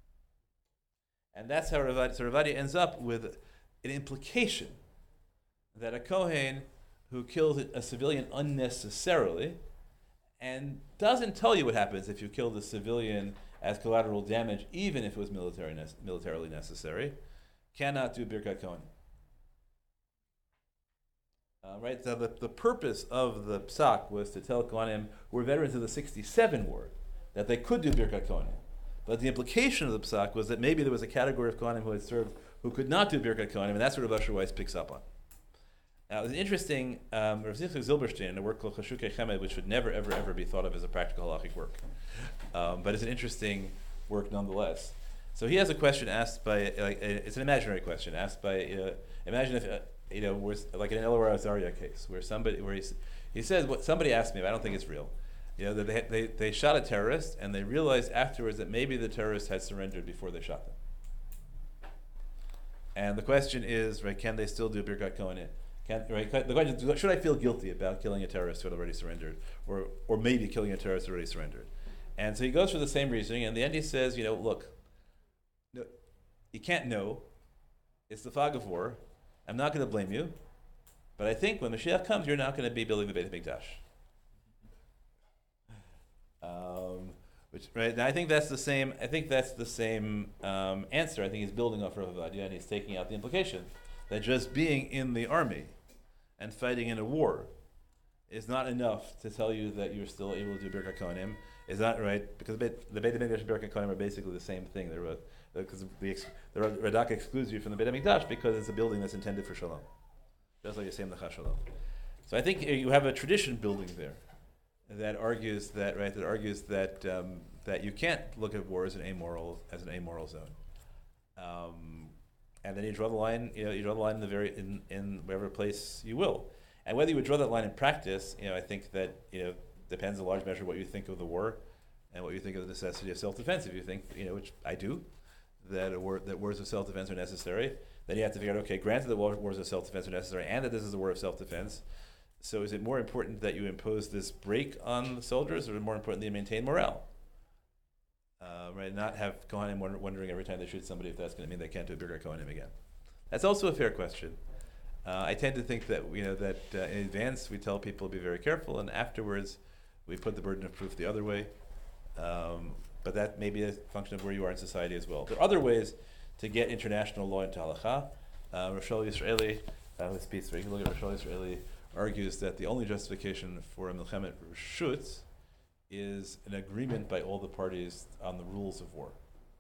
And that's how Ravadia ends up with an implication that a Kohen who kills a civilian unnecessarily and doesn't tell you what happens if you kill the civilian as collateral damage, even if it was militarily necessary, cannot do Birkat Kohanim. Right, so the purpose of the psak was to tell Kohanim who were veterans of the 67 war that they could do Birkat Kohanim. But the implication of the psak was that maybe there was a category of Kohanim who had served who could not do Birkat Kohanim, and that's what Rav Asher Weiss picks up on. Now, it's interesting, Rav Zichler Zilberstein, in a work called Chashukei Chemed, which would never, ever, ever be thought of as a practical halachic work. But it's an interesting work nonetheless. So he has a question asked by, it's an imaginary question asked by, imagine if, like in an Elor Azaria case, where he says, what somebody asked me, but I don't think it's real, that they shot a terrorist, and they realized afterwards that maybe the terrorist had surrendered before they shot them. And the question is, right, can they still do Birkat Kohanim? The question is, should I feel guilty about killing a terrorist who had already surrendered, or maybe killing a terrorist who already surrendered? And so he goes through the same reasoning, and in the end he says, look, no, you can't know. It's the fog of war. I'm not going to blame you, but I think when Mashiach comes, you're not going to be building the Beit HaMikdash. Right? And I think that's the same. I think that's the same answer. I think he's building off Rav Ovadia, and he's taking out the implication that just being in the army and fighting in a war is not enough to tell you that you're still able to do Birkat Kohanim. Is not right, because the Beit HaMikdash and Birkat Kohanim are basically the same thing. Because the Radak excludes you from the Beit HaMikdash because it's a building that's intended for Shalom, just like Yisem L'cha Shalom. So I think you have a tradition building there that argues that that you can't look at war as an amoral zone, and then you draw the line. You draw the line in whatever place you will, and whether you would draw that line in practice, I think that depends in large measure what you think of the war, and what you think of the necessity of self-defense. If you think, which I do, that wars of self-defense are necessary, then you have to figure out, okay, granted that wars of self-defense are necessary, and that this is a war of self-defense. So is it more important that you impose this break on the soldiers, or more important that you maintain morale? Right, not have Kohanim wondering every time they shoot somebody if that's going to mean they can't do a Birkat Kohanim again. That's also a fair question. I tend to think that that in advance we tell people to be very careful, and afterwards we put the burden of proof the other way. But that may be a function of where you are in society as well. There are other ways to get international law into halacha. Roshel Yisraeli, who's peace, you can look at Roshel Yisraeli, argues that the only justification for a milchemet reshut is an agreement by all the parties on the rules of war.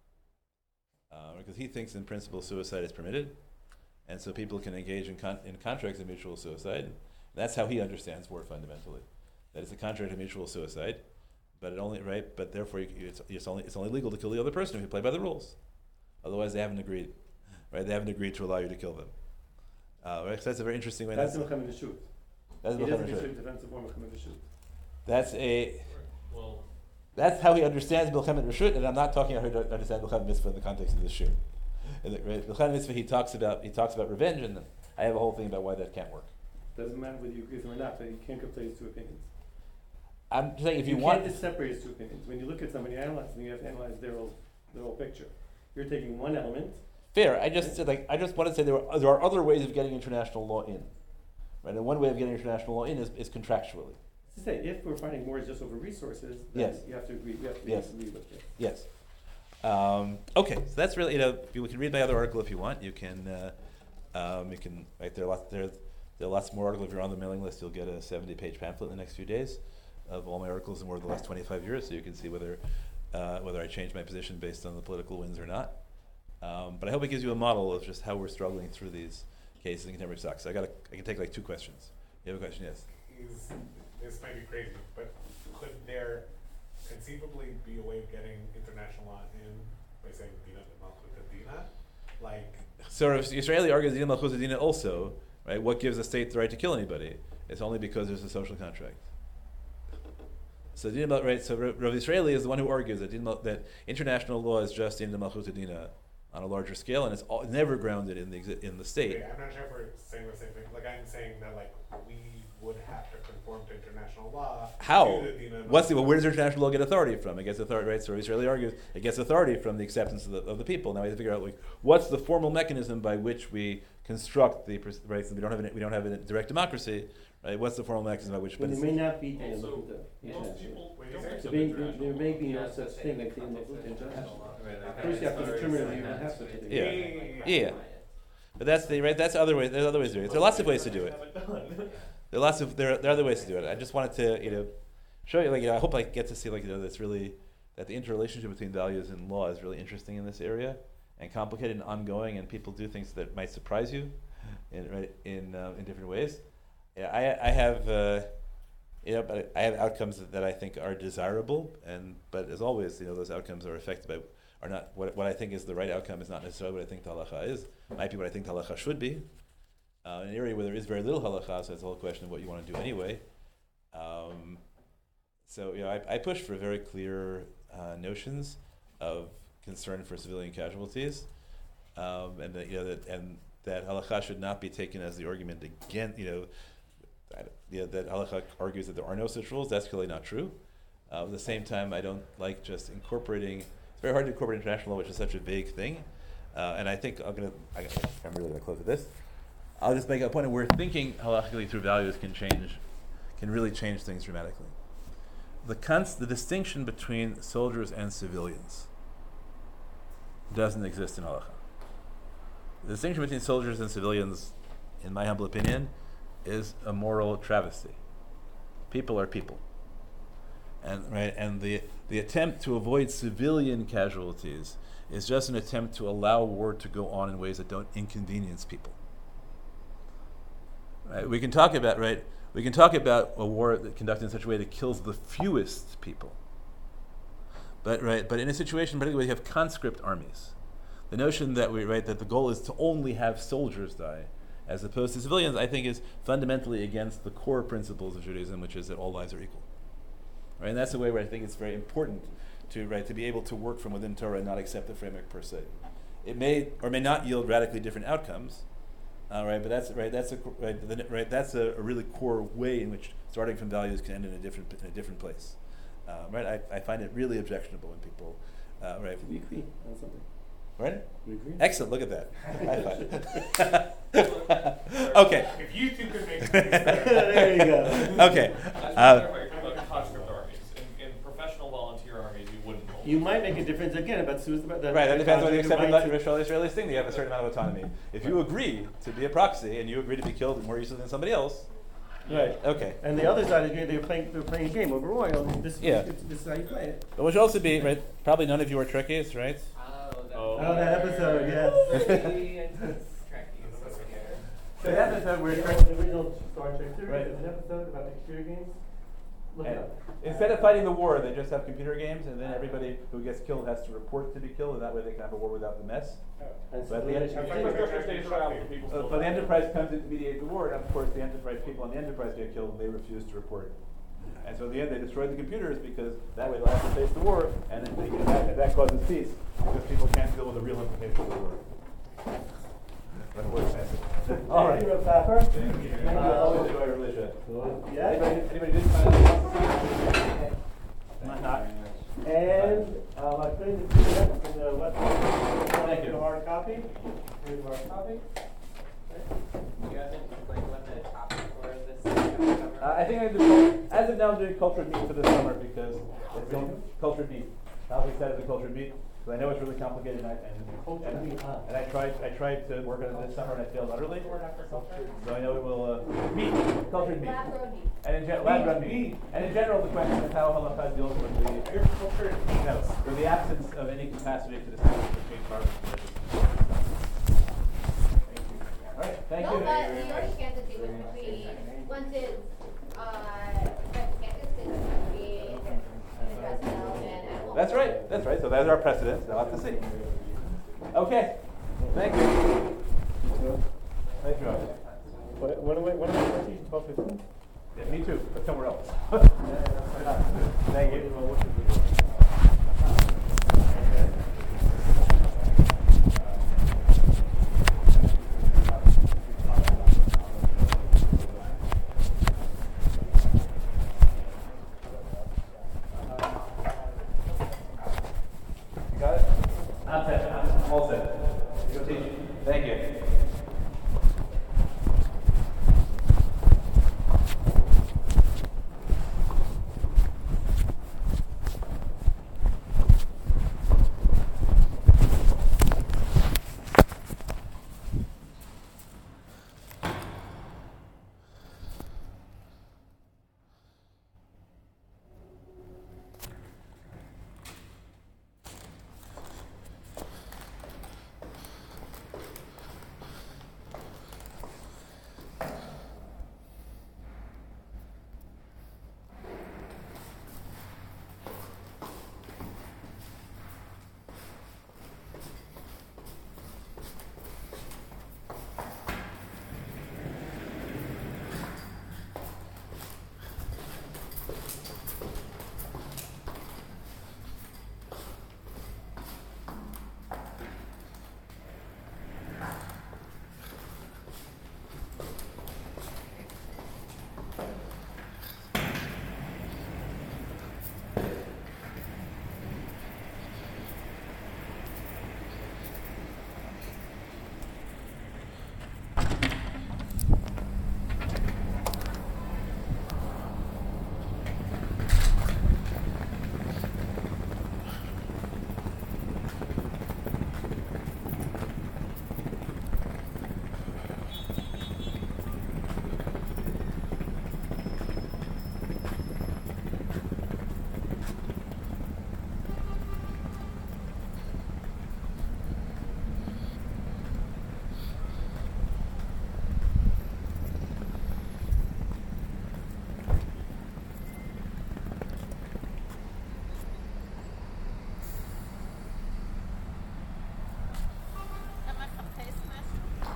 Because he thinks in principle suicide is permitted, and so people can engage in contracts of mutual suicide. That's how he understands war fundamentally. That it's a contract of mutual suicide, but therefore it's only legal to kill the other person if you play by the rules. Otherwise, they haven't agreed. Right? They haven't agreed to allow you to kill them. Right? So that's a very interesting way. That's the milchemet reshut. That's He doesn't consider defensive war milchemet reshut. That's how he understands milchemet reshut, and I'm not talking about how he understands milchemet mitzvah in the context of this shir. Right? Milchemet mitzvah, he talks about revenge, and I have a whole thing about why that can't work. Doesn't matter whether you agree with him or not, but you can't conflate his two opinions. I'm saying if you can't want just separate his two opinions. When you look at somebody, analyze them, you have to analyze their whole picture. You're taking one element. Fair. I just want to say there are other ways of getting international law in. Right? And one way of getting international law in is contractually. To say, if we're fighting wars just over resources, then Yes. you have to agree. You have to Yes. agree with it. Yes. Okay. So that's really you can read my other article if you want. You can right, there are lots more articles. If you're on the mailing list, you'll get a 70-page pamphlet in the next few days of all my articles in more than the last 25 years, so you can see whether I changed my position based on the political winds or not. But I hope it gives you a model of just how we're struggling through these cases in contemporary stocks. I can take like 2 questions. You have a question? Yes. This might be crazy, but could there conceivably be a way of getting international law in by saying Dina Malchut Dina? Like, so if Israeli argues Dina Malchut Dina also, right? What gives a state the right to kill anybody? It's only because there's a social contract. So so Rav Israeli is the one who argues that international law is just Dina Malchut Dina on a larger scale, and it's never grounded in the state. okay, I'm not sure if we're saying the same thing. Like, I'm saying that we would have to conform to international law. How? To the Dina Where does international law get authority from? It gets authority, right? So Israeli argues it gets authority from the acceptance of the people. Now we have to figure out what's the formal mechanism by which we construct the right. So we don't have a direct democracy, right? What's the formal mechanism by which? But it may not be Dina Also, Malchut most people Wait, don't is So accept there may be no Yeah, such so thing say as Dina the Malchut context of international. Right, like First you have to that's determine already if you saying have that, such a so thing. they- Yeah. But that's the right. That's other ways. There's other ways to do it. There are lots of ways to do it. There are there are other ways to do it. I just wanted to show you I hope I get to see that's really that the interrelationship between values and law is really interesting in this area and complicated and ongoing, and people do things that might surprise you in different ways. Yeah, I have but I have outcomes that I think are desirable, but as always, those outcomes are affected by are not what I think is the right outcome is not necessarily what I think the halacha is. It might be what I think the halacha should be. In an area where there is very little halacha, so it's a whole question of what you want to do anyway. I push for very clear notions of concern for civilian casualties, and that halacha should not be taken as the argument against. That halacha argues that there are no such rules. That's clearly not true. At the same time, I don't like just incorporating. It's very hard to incorporate international law, which is such a vague thing. And I think I'm really going to close with this. I'll just make a point of where thinking halachically through values can really change things dramatically. The distinction between soldiers and civilians doesn't exist in halacha. The distinction between soldiers and civilians, in my humble opinion, is a moral travesty. People are people, and the attempt to avoid civilian casualties is just an attempt to allow war to go on in ways that don't inconvenience people. Right? We can talk about a war that conducted in such a way that kills the fewest people. But in a situation, particularly, we have conscript armies. The notion that that the goal is to only have soldiers die, as opposed to civilians, I think is fundamentally against the core principles of Judaism, which is that all lives are equal. Right? And that's the way where I think it's very important to be able to work from within Torah and not accept the framework per se. It may or may not yield radically different outcomes, but that's a really core way in which starting from values can end in a different place. I find it really objectionable when people We agree on something. Right? We agree. Excellent. Look at that. Okay. If you two could make There you go. Okay. Conscript armies. In professional volunteer armies, you wouldn't hold. You might make a difference again about Right, that depends on the extent of the Israeli thing. They have a certain amount of autonomy. If you agree to be a proxy and you agree to be killed more easily than somebody else, Right. okay. And the other side agree they're playing a game over oil. This is how you play it. But what should also be, right, probably none of you are Trekkies, right? Oh, that episode, yes. Very intense Trekkies over here. So that episode where the original Star Trek series, Right. there's an episode about the computer games. Look it And up. instead of fighting the war, they just have computer games, and then everybody who gets killed has to report to be killed, and that way they can have a war without the mess. And But the But the Enterprise comes in to mediate the war, and of course the Enterprise people on the Enterprise get killed, and they refuse to report. And so in the end, they destroy the computers because that way they'll have to face the war, and then that causes peace because people can't deal with the real implications of the war. But it works nicely. All right. Thank you, Pfeffer. Thank you. Always enjoy a relationship. Yeah. Anybody did find Not. And I put in the PDF in the website. Thank you. The hard copy. Here's the hard copy. Do you have what the topic for this summer? I think as of now, I'm doing cultured meat for this summer because it's going cultured meat. I'll be excited for cultured meat because I know it's really complicated and I tried to work on it this summer and I failed utterly. So I know it will meat, cultured meat, Lab-grown meat. and lab-grown meat. And in general, the question is how halacha deals with the absence of any capacity to distinguish between carbon and religion. All right, thank you. No, but we already get the difference between once it's That's right. So that's our precedent. Now we'll have to see. Okay. Thank you. Thank you. What am I teaching? 12:15? Yeah, me too, but somewhere else. Thank you. You got it? I'm set. I'm all set. Go teach. Thank you.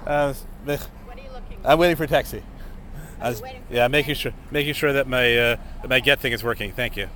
Uh, What are you looking for? I'm waiting for a taxi. Oh, you're waiting for Yeah, a making taxi. sure that my get thing is working. Thank you.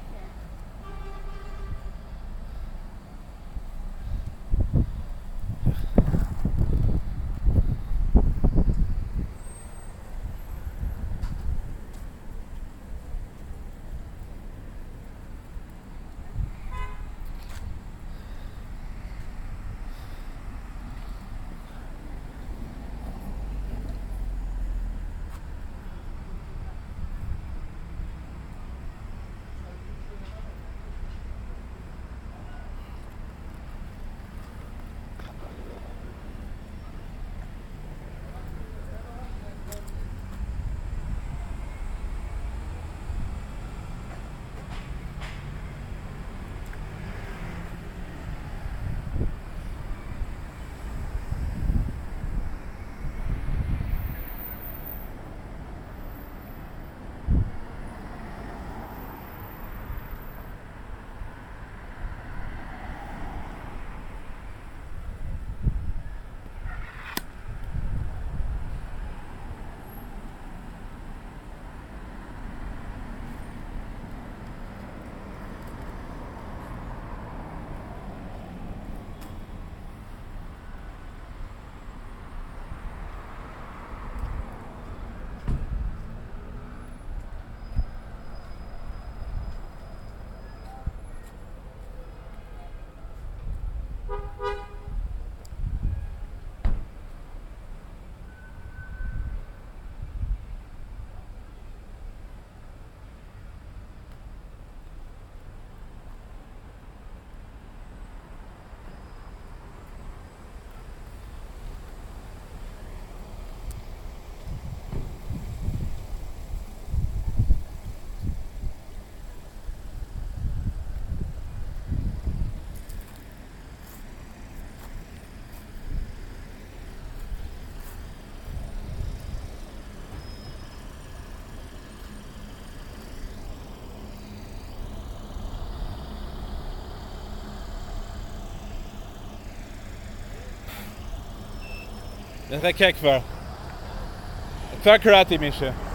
נחכה כבר. כבר קראתי מישהו.